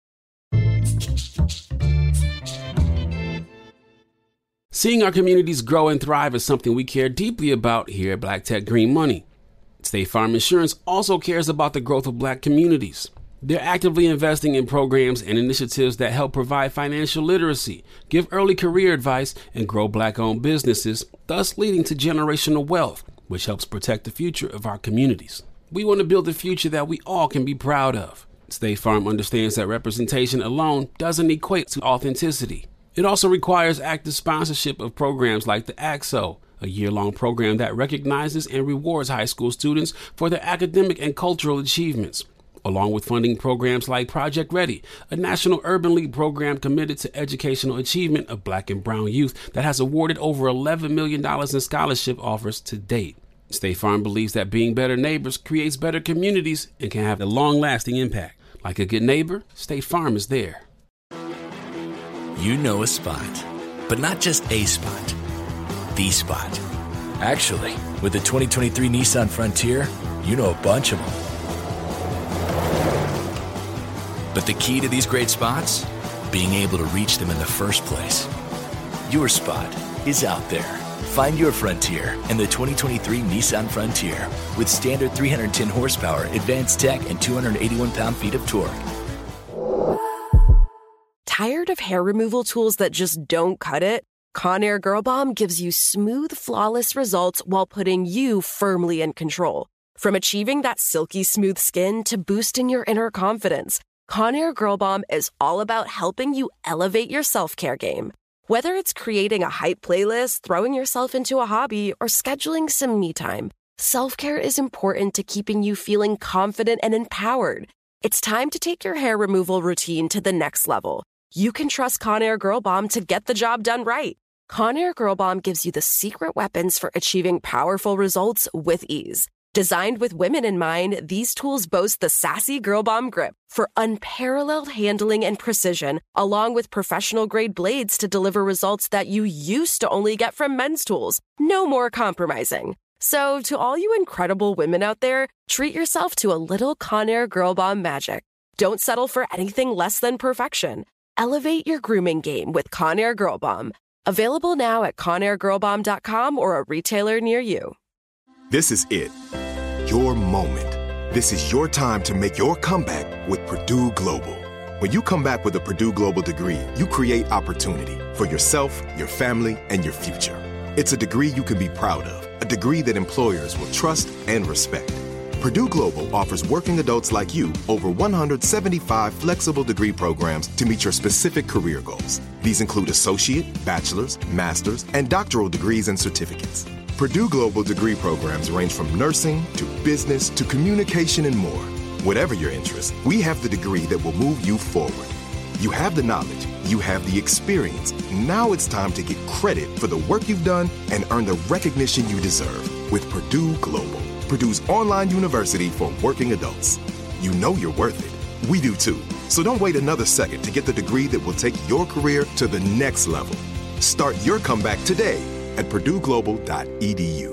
Seeing our communities grow and thrive is something we care deeply about here at Black Tech Green Money. State Farm Insurance also cares about the growth of Black communities. They're actively investing in programs and initiatives that help provide financial literacy, give early career advice, and grow Black-owned businesses, thus leading to generational wealth, which helps protect the future of our communities. We want to build a future that we all can be proud of. State Farm understands that representation alone doesn't equate to authenticity. It also requires active sponsorship of programs like the AXO, a year-long program that recognizes and rewards high school students for their academic and cultural achievements, along with funding programs like Project Ready, a National Urban League program committed to educational achievement of Black and brown youth that has awarded over $11 million in scholarship offers to date. State Farm believes that being better neighbors creates better communities and can have a long-lasting impact. Like a good neighbor, State Farm is there. You know a spot, but not just a spot, the spot. Actually, with the 2023 Nissan Frontier, you know a bunch of them. But the key to these great spots? Being able to reach them in the first place. Your spot is out there. Find your Frontier in the 2023 Nissan Frontier with standard 310 horsepower, advanced tech, and 281 pound-feet of torque. Tired of hair removal tools that just don't cut it? Conair Girl Bomb gives you smooth, flawless results while putting you firmly in control. From achieving that silky smooth skin to boosting your inner confidence, Conair Girl Bomb is all about helping you elevate your self-care game. Whether it's creating a hype playlist, throwing yourself into a hobby, or scheduling some me time, self-care is important to keeping you feeling confident and empowered. It's time to take your hair removal routine to the next level. You can trust Conair Girl Bomb to get the job done right. Conair Girl Bomb gives you the secret weapons for achieving powerful results with ease. Designed with women in mind, these tools boast the sassy Girl Bomb grip for unparalleled handling and precision, along with professional-grade blades to deliver results that you used to only get from men's tools. No more compromising. So, to all you incredible women out there, treat yourself to a little Conair Girl Bomb magic. Don't settle for anything less than perfection. Elevate your grooming game with Conair Girl Bomb. Available now at ConairGirlBomb.com or a retailer near you. This is it. Your moment. This is your time to make your comeback with Purdue Global. When you come back with a Purdue Global degree, you create opportunity for yourself, your family, and your future. It's a degree you can be proud of, a degree that employers will trust and respect. Purdue Global offers working adults like you over 175 flexible degree programs to meet your specific career goals. These include associate, bachelor's, master's, and doctoral degrees and certificates. Purdue Global degree programs range from nursing to business to communication and more. Whatever your interest, we have the degree that will move you forward. You have the knowledge, you have the experience. Now it's time to get credit for the work you've done and earn the recognition you deserve with Purdue Global, Purdue's online university for working adults. You know you're worth it. We do too. So don't wait another second to get the degree that will take your career to the next level. Start your comeback today at purdueglobal.edu.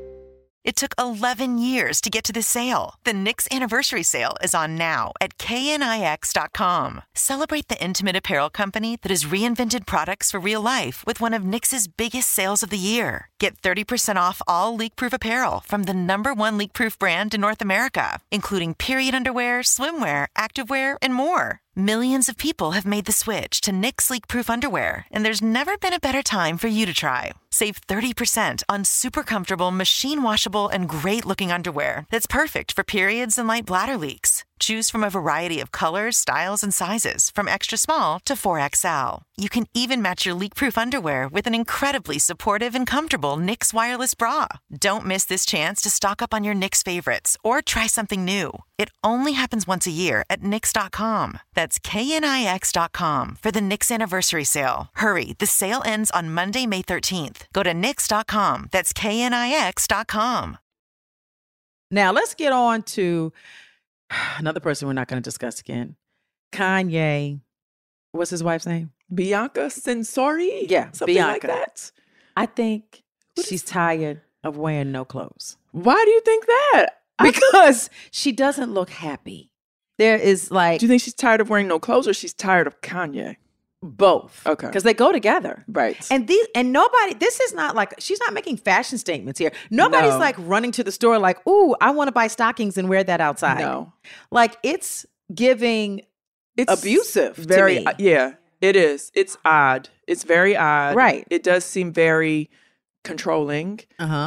It took 11 years to get to this sale. The Knix Anniversary Sale is on now at knix.com. Celebrate the intimate apparel company that has reinvented products for real life with one of Knix's biggest sales of the year. Get 30% off all leak-proof apparel from the #1 leak-proof brand in North America, including period underwear, swimwear, activewear, and more. Millions of people have made the switch to Knix leak-proof underwear, and there's never been a better time for you to try. Save 30% on super comfortable, machine-washable, and great-looking underwear that's perfect for periods and light bladder leaks. Choose from a variety of colors, styles, and sizes, from extra small to 4XL. You can even match your leak-proof underwear with an incredibly supportive and comfortable Knix wireless bra. Don't miss this chance to stock up on your Knix favorites or try something new. It only happens once a year at Knix.com. That's KNIX.com for the Knix anniversary sale. Hurry, the sale ends on Monday, May 13th. Go to Knix.com. That's KNIX.com. Now, let's get on to another person we're not going to discuss again. Kanye. What's his wife's name? Bianca Censori? Yeah, something Bianca. like that. I think she's tired of wearing no clothes. Why do you think that? Because she doesn't look happy. There is like... Do you think she's tired of wearing no clothes, or she's tired of Kanye? Both. Okay. Because they go together. Right. And nobody, this is not like, she's not making fashion statements here. Nobody's like running to the store like, ooh, I want to buy stockings and wear that outside. No. Like, it's giving abusive very, to me. Yeah, it is. It's odd. It's very odd. Right. It does seem very controlling.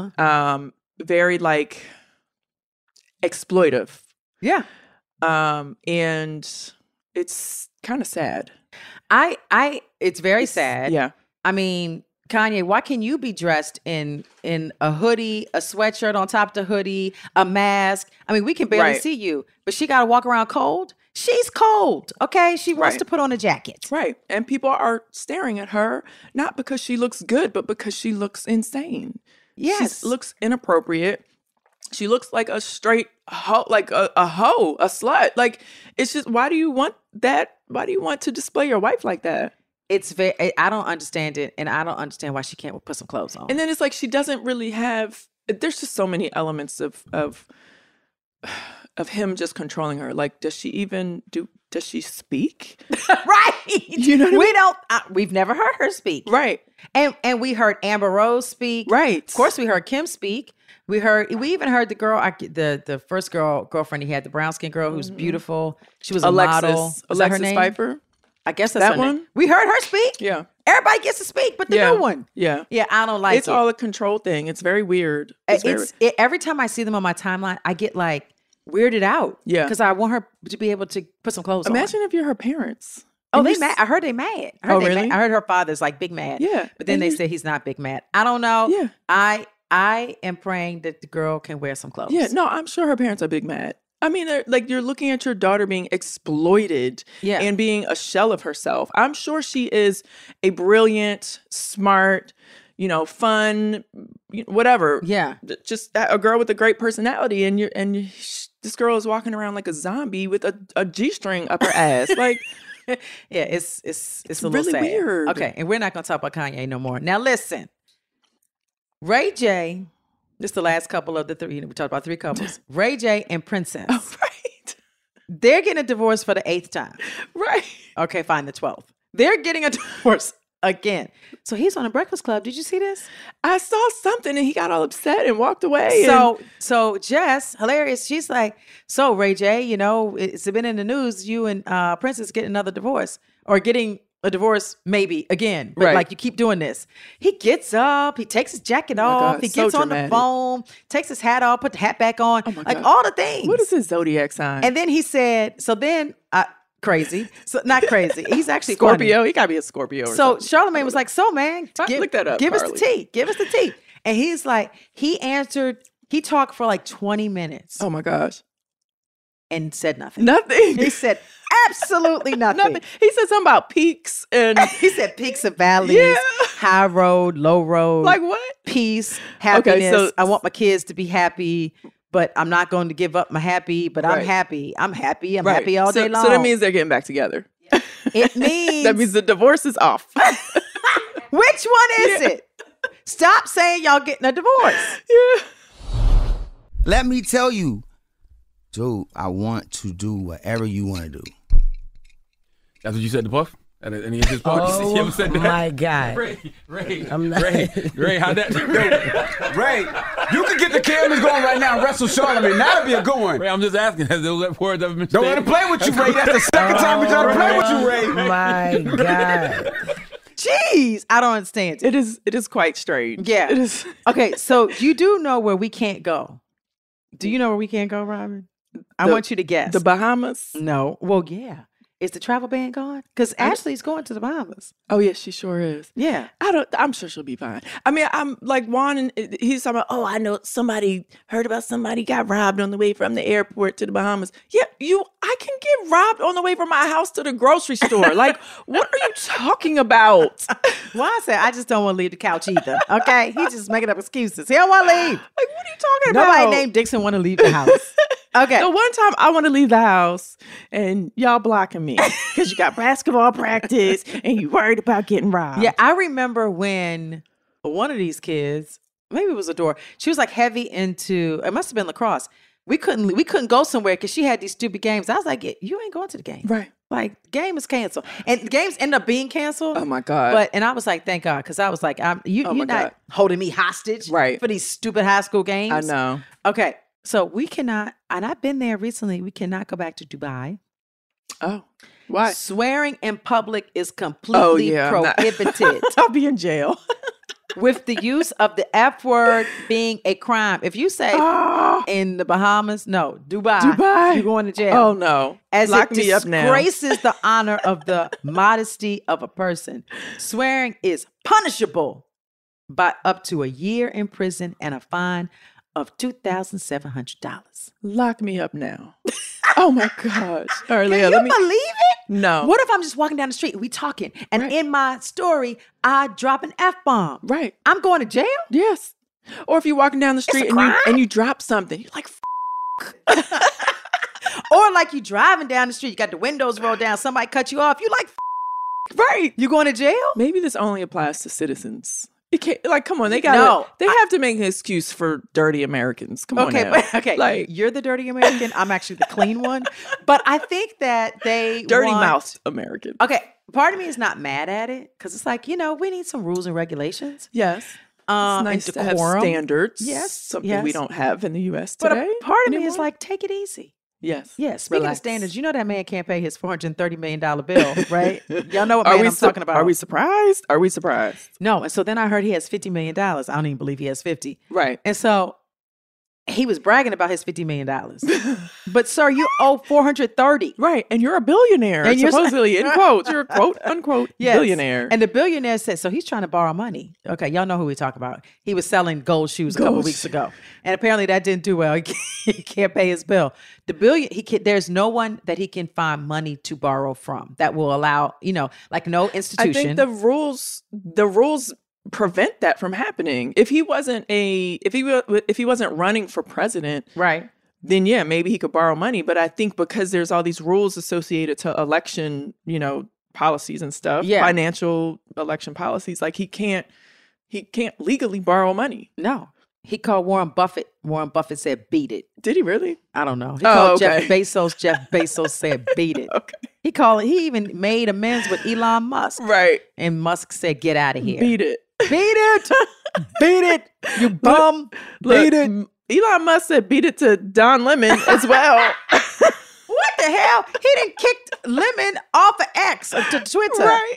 Very like exploitive. Yeah. And it's kind of sad. It's very sad. Yeah. I mean, Kanye, why can you be dressed in a hoodie, a sweatshirt on top of the hoodie, a mask? I mean, we can barely see you, but she got to walk around cold. She's cold, okay? She wants to put on a jacket. Right. And people are staring at her, not because she looks good, but because she looks insane. Yes. She looks inappropriate. She looks like a straight hoe, like a hoe, a slut. Like, it's just, why do you want that? Why do you want to display your wife like that? It's I don't understand it, and I don't understand why she can't put some clothes on. And then it's like she doesn't really have, there's just so many elements of him just controlling her. Like, does she speak? Right. You know what I mean? We've never heard her speak. Right. And we heard Amber Rose speak. Right. Of course, we heard Kim speak. We even heard the girl, the first girlfriend he had, the brown skin girl who's beautiful. She was a model. Is that her name? Pfeiffer. I guess that's that her one. Name. We heard her speak. Yeah. Everybody gets to speak, but the new one. Yeah. Yeah, I don't like it. It's all a control thing. It's very weird. Every time I see them on my timeline, I get like weirded out. Yeah. Because I want her to be able to put some clothes on. Imagine if you're her parents. Oh, they mad. I heard they mad. Really? I heard her father's like big mad. Yeah. But then they say he's not big mad. I don't know. Yeah. I am praying that the girl can wear some clothes. Yeah. No, I'm sure her parents are big mad. I mean, like, you're looking at your daughter being exploited and being a shell of herself. I'm sure she is a brilliant, smart, fun, whatever. Yeah. Just a girl with a great personality. And this girl is walking around like a zombie with a G-string up her ass. Like, yeah, it's a little really sad. weird. Okay, and we're not going to talk about Kanye no more. Now, listen. Ray J, this is the last couple of the three. We talked about three couples. Ray J and Princess. Oh, right. They're getting a divorce for the 8th time. Right. Okay, fine, the 12th. They're getting a divorce again. So he's on a Breakfast Club. Did you see this? I saw something and he got all upset and walked away. So Jess, hilarious. She's like, so Ray J, it's been in the news. You and Princess getting another divorce or getting a divorce maybe again. But like, you keep doing this. He gets up. He takes his jacket off. God, he gets on the phone, takes his hat off, put the hat back on. Like all the things. What is his zodiac sign? And then he said, crazy. So not crazy. He's actually Scorpio. funny. He gotta be a Scorpio. So Charlamagne was like, so man, look that up. Give Carly. us the tea. Give us the tea. And he's like, he talked for like 20 minutes. Oh my gosh. And said nothing. Nothing. He said absolutely nothing. He said something about peaks and he said peaks and valleys, high road, low road. Like what? Peace, happiness. Okay, so I want my kids to be happy, but I'm not going to give up my happy, but I'm happy. I'm happy. I'm happy all day long. So that means they're getting back together. It means that means the divorce is off. Which one is it? Stop saying y'all getting a divorce. Yeah. Let me tell you, dude, I want to do whatever you want to do. That's what you said to Puff? At any of his parties? Oh, you ever said that? my God. Ray, I'm not. Ray, how'd that... Ray, you can get the cameras going right now and wrestle Charlamagne. That'd be a good one. Ray, I'm just asking, has those words ever been Don't let him play with you, Ray. That's the second time we try to play with you, Ray. My God. Jeez, I don't understand it. It is quite strange. Yeah. It is. Okay, so you do know where we can't go. Do you know where we can't go, Robin? I want you to guess. The Bahamas? No. Well, yeah. Is the travel ban gone? Because Ashley's going to the Bahamas. Oh, yeah, she sure is. Yeah. I'm sure she'll be fine. I mean, I'm like Juan, and he's talking about, I know somebody heard about somebody got robbed on the way from the airport to the Bahamas. Yeah, I can get robbed on the way from my house to the grocery store. Like, what are you talking about? Juan said, I just don't want to leave the couch either. Okay? He's just making up excuses. He don't want to leave. Like, what are you talking about? Nobody named Dixon want to leave the house. Okay. The one time I want to leave the house and y'all blocking me because you got basketball practice and you worried about getting robbed. Yeah, I remember when one of these kids, maybe it was Adora, she was like heavy into, it must have been lacrosse. We couldn't go somewhere because she had these stupid games. I was like, you ain't going to the game. Right. Like, the game is canceled. And the games end up being canceled. Oh, my God. And I was like, thank God, because I was like, you're not holding me hostage for these stupid high school games. I know. Okay. So we cannot, and I've been there recently, we cannot go back to Dubai. Oh, why? Swearing in public is completely prohibited. I'll be in jail. With the use of the F word being a crime. If you say in the Bahamas, no, Dubai, you're going to jail. Oh, no. As Lock it me up now. disgraces the honor of the modesty of a person. Swearing is punishable by up to a year in prison and a fine of $2,700. Lock me up now. Oh my gosh. All right, Leah, Can you believe it? No. What if I'm just walking down the street, we talking, and in my story, I drop an F-bomb? Right. I'm going to jail? Yes. Or if you're walking down the street and you drop something, you're like, or like you driving down the street, you got the windows rolled down, somebody cut you off, you like, right. You going to jail? Maybe this only applies to citizens. You can't, like, come on, they have to make an excuse for dirty Americans. Come on now. Okay, like, you're the dirty American. I'm actually the clean one. But I think that they dirty-mouthed American. Okay, part of me is not mad at it because it's like, we need some rules and regulations. Yes. It's nice to have standards. Yes. Something we don't have in the U.S. today. But part of me is like, take it easy. Yes. Yes. Speaking of standards, you know that man can't pay his $430 million bill, right? Y'all know what man I'm talking about. Are we surprised? Are we surprised? No. And so then I heard he has $50 million. I don't even believe he has 50. Right. And so he was bragging about his $50 million. But sir, you owe 430. Right. And you're a billionaire. And supposedly, in quotes, you're a quote unquote billionaire. And the billionaire said, so he's trying to borrow money. Okay, y'all know who we talk about. He was selling gold shoes a couple of weeks ago. And apparently that didn't do well. He can't pay his bill. There's no one that he can find money to borrow from that will allow, like no institution. I think the rules prevent that from happening. If he wasn't running for president, right, then yeah, maybe he could borrow money. But I think because there's all these rules associated to election, policies and stuff, financial election policies, like he can't legally borrow money. No. He called Warren Buffett. Warren Buffett said, beat it. Did he really? I don't know. He called Jeff Bezos. Jeff Bezos said, beat it. Okay. He even made amends with Elon Musk. Right. And Musk said, get out of here. Beat it. Beat it. Beat it. You bum. Beat it. Elon Musk said beat it to Don Lemon as well. What the hell? He done kicked Lemon off of X to Twitter. Right.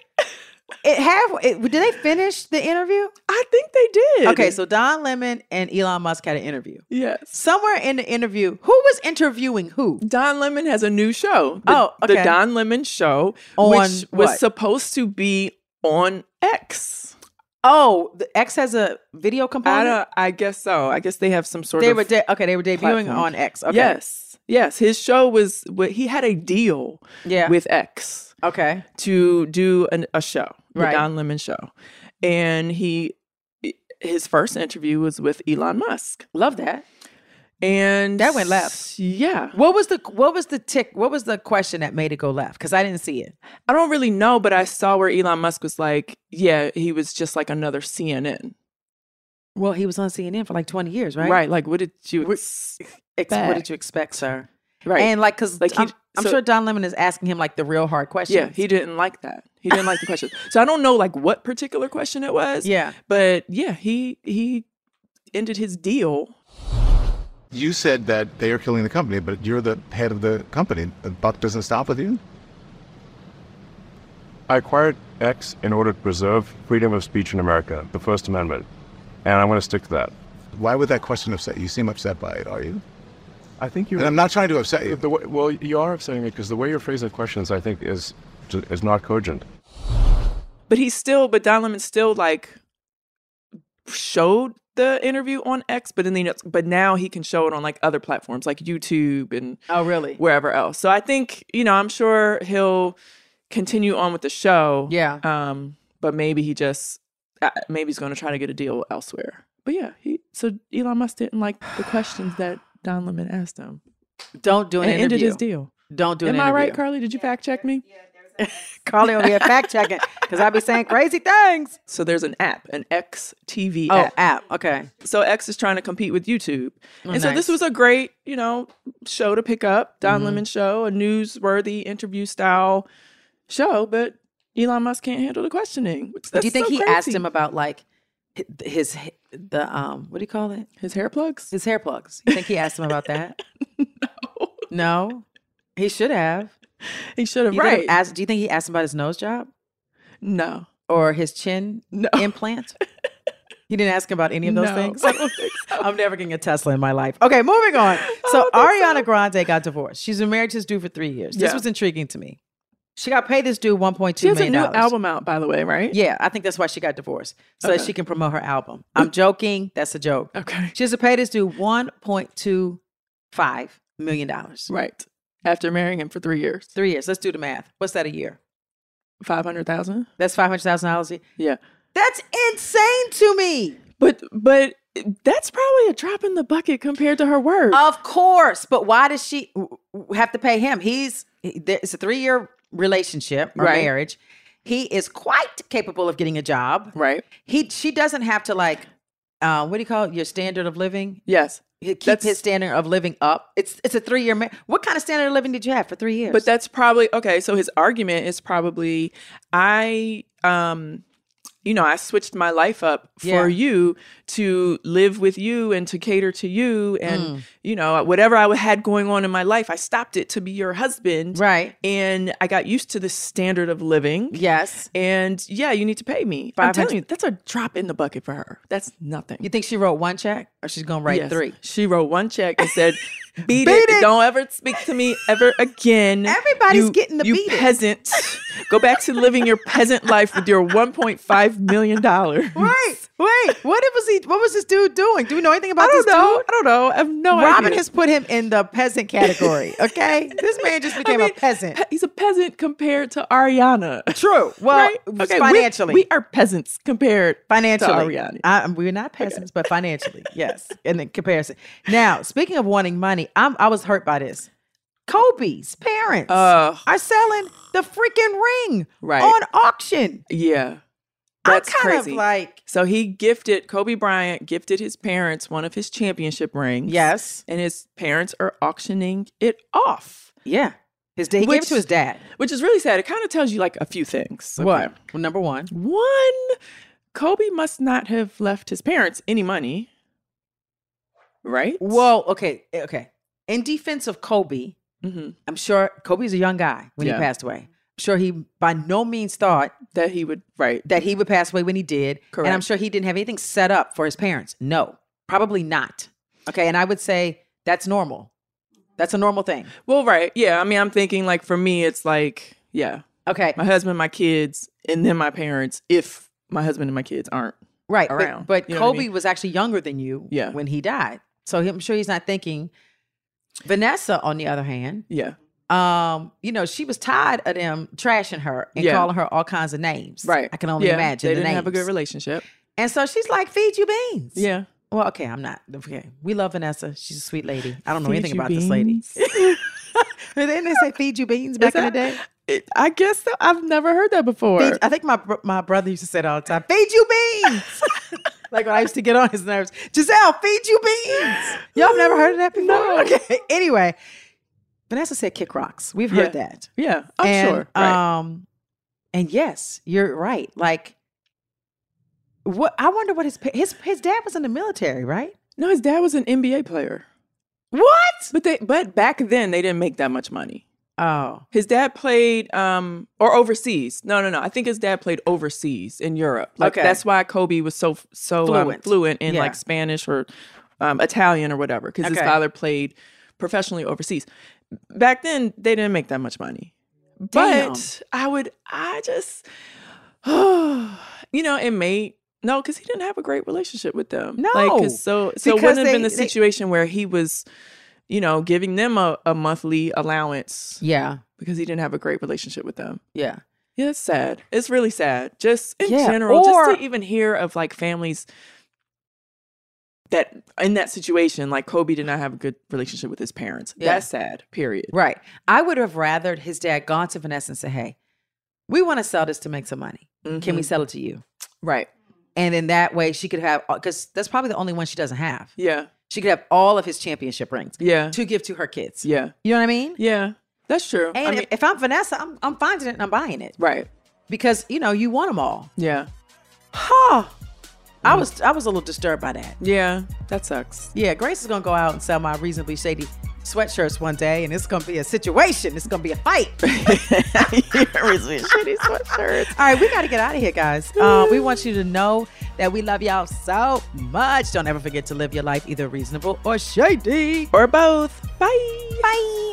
Did they finish the interview? I think they did. Okay, so Don Lemon and Elon Musk had an interview. Yes. Somewhere in the interview, who was interviewing who? Don Lemon has a new show. The Don Lemon Show, which was supposed to be on X. Oh, the X has a video component? I guess so. I guess they have some sort of they were debuting platform. On X. Okay. Yes. His show he had a deal with X. Okay. To do a show, the right. Don Lemon Show. And his first interview was with Elon Musk. Love that. And that went left. Yeah. What was the question that made it go left? Because I didn't see it. I don't really know, but I saw where Elon Musk was like, yeah, he was just like another CNN. Well, he was on CNN for like 20 years, right? Right. Like, what did you expect? What did you expect, sir? Right. And like, because I'm sure Don Lemon is asking him like the real hard questions. Yeah, he didn't like that. He didn't like the question. So I don't know like what particular question it was. Yeah. But yeah, he ended his deal. You said that they are killing the company, but you're the head of the company. The buck doesn't stop with you? I acquired X in order to preserve freedom of speech in America, the First Amendment. And I'm going to stick to that. Why would that question upset you? You seem upset by it, are you? I think you're. And I'm not trying to upset you. Well, you are upsetting me because the way you're phrasing the questions, I think, is not cogent. But Don Lemon still like showed the interview on X, but now he can show it on like other platforms like YouTube and wherever else. So I think, I'm sure he'll continue on with the show. Yeah. But maybe he's going to try to get a deal elsewhere. But yeah, so Elon Musk didn't like the questions that Don Lemon asked him. Don't do an interview. Ended his deal. Don't do an interview. interview. Am I right, Carly? Did you fact check me? Carly over here fact checking because I be saying crazy things. So there's an app, an X TV app. Okay. So X is trying to compete with YouTube. So this was a great, show to pick up. Don Lemon show, a newsworthy interview style show, but Elon Musk can't handle the questioning. Do you think he asked him about like his what do you call it? His hair plugs? His hair plugs. You think he asked him about that? No. He should have. He should have, right. Do you think he asked him about his nose job? No. Or his chin implant? He didn't ask him about any of those things? I don't think so. I'm never getting a Tesla in my life. Okay, moving on. So Ariana Grande got divorced. She's been married to this dude for 3 years. This was intriguing to me. She got paid this dude $1.2 million. She has a new album out, by the way, right? Yeah, I think that's why she got divorced. So that she can promote her album. I'm joking. That's a joke. Okay. She has to pay this dude $1.25 million. Right. After marrying him for 3 years. 3 years. Let's do the math. What's that a year? $500,000. That's $500,000. Yeah. That's insane to me. But that's probably a drop in the bucket compared to her work. Of course. But why does she have to pay him? It's a 3-year relationship or marriage. He is quite capable of getting a job. Right. She doesn't have to like, what do you call it? Your standard of living? Yes. Keep his standard of living up. It's a 3-year What kind of standard of living did you have for 3 years? But that's probably okay. So his argument is probably I switched my life up for you to live with you and to cater to you. And, whatever I had going on in my life, I stopped it to be your husband. Right. And I got used to this standard of living. Yes. And you need to pay me. I'm telling you, that's a drop in the bucket for her. That's nothing. You think she wrote one check or she's going to write 3? She wrote one check and said, beat it. Don't ever speak to me ever again. Everybody's getting the beat it. You peasant. Go back to living your peasant life with your $1.5 million. Right. Wait. What was this dude doing? Do we know anything about this dude? I don't know. I have no idea. Robin has put him in the peasant category. Okay. This man just became a peasant. He's a peasant compared to Ariana. True. Well, financially. We are peasants compared financially to Ariana. We're not peasants, but financially, yes. In the comparison. Now, speaking of wanting money, I was hurt by this. Kobe's parents are selling the freaking ring on auction. Yeah. That's crazy. Of like, so Kobe Bryant gifted his parents one of his championship rings. Yes. And his parents are auctioning it off. Yeah. He gave it to his dad. Which is really sad. It kind of tells you like a few things. Okay. What? Well, number one. Kobe must not have left his parents any money. Right? Well, okay. In defense of Kobe, I'm sure Kobe's a young guy when he passed away. I'm sure he by no means thought that he would pass away when he did. Correct. And I'm sure he didn't have anything set up for his parents. No, probably not. Okay. And I would say that's normal. That's a normal thing. Well, right. Yeah. I mean, I'm thinking like for me, it's like, yeah. Okay. My husband, my kids, and then my parents, if my husband and my kids aren't around. But Kobe was actually younger than you when he died. So I'm sure he's not thinking. Vanessa, on the other hand, she was tired of them trashing her and calling her all kinds of names. Right. I can only imagine they the didn't names. have a good relationship. And so she's like, feed you beans. Yeah. Well, okay, I'm not. Okay. We love Vanessa. She's a sweet lady. I don't know anything about this lady. Didn't they say feed you beans back in the day? I guess so. I've never heard that before. I think my brother used to say it all the time. Feed you beans. Like when I used to get on his nerves. Giselle, feed you beans. Y'all have never heard of that before? No. Okay. Anyway, Vanessa said kick rocks. We've heard that. Yeah, I'm sure. Right. And yes, you're right. Like, what? I wonder what his dad was in the military, right? No, his dad was an NBA player. What? But back then they didn't make that much money. Oh. His dad played or overseas. No. I think his dad played overseas in Europe. Like that's why Kobe was so fluent in like Spanish or Italian or whatever, because his father played professionally overseas. Back then, they didn't make that much money. Damn. But I just, it made, no, because he didn't have a great relationship with them. No. So it wouldn't have been the situation where he was, giving them a monthly allowance. Yeah. Because he didn't have a great relationship with them. Yeah. Yeah, it's sad. It's really sad. Just in general, just to even hear of like families that in that situation, like Kobe did not have a good relationship with his parents. Yeah. That's sad, period. Right. I would have rathered his dad gone to Vanessa and said, hey, we want to sell this to make some money. Mm-hmm. Can we sell it to you? Right. And in that way, she could have, because that's probably the only one she doesn't have. Yeah. She could have all of his championship rings. Yeah. To give to her kids. Yeah. You know what I mean? Yeah. That's true. And if I'm Vanessa, I'm finding it and I'm buying it. Right. Because, you want them all. Yeah. Huh. I was a little disturbed by that. Yeah. That sucks. Yeah. Grace is going to go out and sell my Reasonably Shady sweatshirts one day, and it's going to be a situation. It's going to be a fight. Reasonably Shady sweatshirts. All right. We got to get out of here, guys. We want you to know that we love y'all so much. Don't ever forget to live your life either reasonable or shady. Or both. Bye. Bye.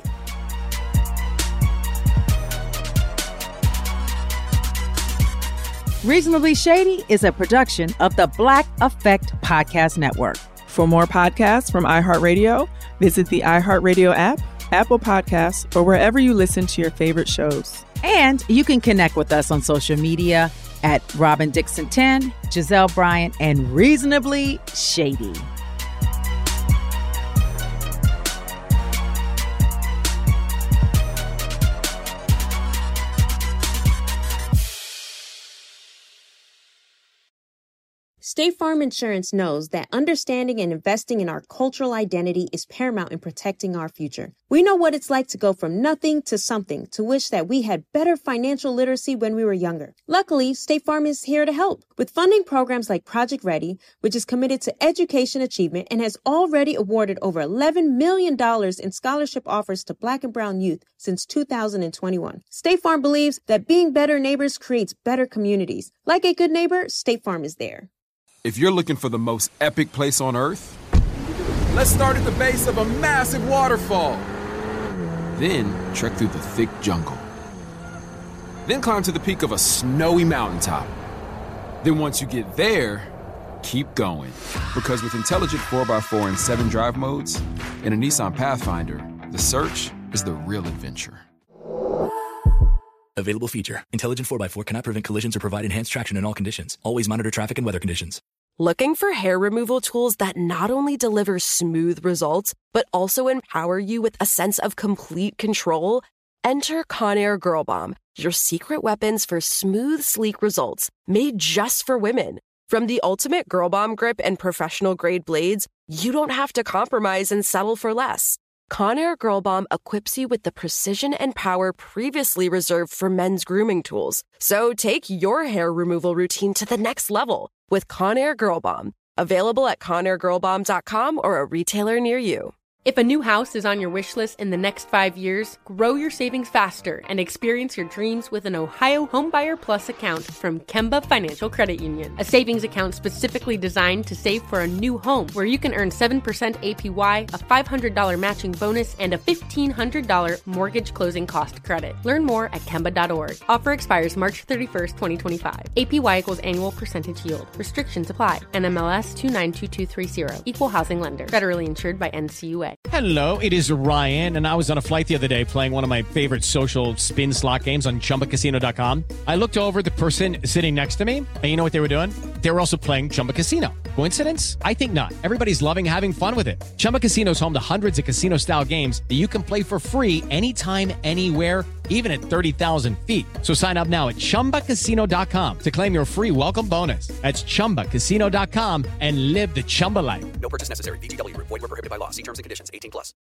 Reasonably Shady is a production of the Black Effect Podcast Network. For more podcasts from iHeartRadio, visit the iHeartRadio app, Apple Podcasts, or wherever you listen to your favorite shows. And you can connect with us on social media at Robin Dixon 10, Giselle Bryant, and Reasonably Shady. State Farm Insurance knows that understanding and investing in our cultural identity is paramount in protecting our future. We know what it's like to go from nothing to something, to wish that we had better financial literacy when we were younger. Luckily, State Farm is here to help with funding programs like Project Ready, which is committed to education achievement and has already awarded over $11 million in scholarship offers to Black and Brown youth since 2021. State Farm believes that being better neighbors creates better communities. Like a good neighbor, State Farm is there. If you're looking for the most epic place on earth, let's start at the base of a massive waterfall. Then trek through the thick jungle. Then climb to the peak of a snowy mountaintop. Then once you get there, keep going. Because with intelligent 4x4 and 7 drive modes and a Nissan Pathfinder, the search is the real adventure. Available feature. Intelligent 4x4 cannot prevent collisions or provide enhanced traction in all conditions. Always monitor traffic and weather conditions. Looking for hair removal tools that not only deliver smooth results, but also empower you with a sense of complete control? Enter Conair Girl Bomb, your secret weapons for smooth, sleek results, made just for women. From the ultimate Girl Bomb grip and professional grade blades, you don't have to compromise and settle for less. Conair Girl Bomb equips you with the precision and power previously reserved for men's grooming tools. So take your hair removal routine to the next level with Conair Girl Bomb. Available at ConairGirlBomb.com or a retailer near you. If a new house is on your wish list in the next 5 years, grow your savings faster and experience your dreams with an Ohio Homebuyer Plus account from Kemba Financial Credit Union. A savings account specifically designed to save for a new home where you can earn 7% APY, a $500 matching bonus, and a $1,500 mortgage closing cost credit. Learn more at Kemba.org. Offer expires March 31st, 2025. APY equals annual percentage yield. Restrictions apply. NMLS 292230. Equal housing lender. Federally insured by NCUA. Hello, it is Ryan, and I was on a flight the other day playing one of my favorite social spin slot games on ChumbaCasino.com. I looked over at the person sitting next to me, and you know what they were doing? They were also playing Chumba Casino. Coincidence? I think not. Everybody's loving having fun with it. Chumba Casino is home to hundreds of casino-style games that you can play for free anytime, anywhere, even at 30,000 feet. So sign up now at ChumbaCasino.com to claim your free welcome bonus. That's ChumbaCasino.com and live the Chumba life. No purchase necessary. VGW. Void where prohibited by law. See terms and conditions. 18+.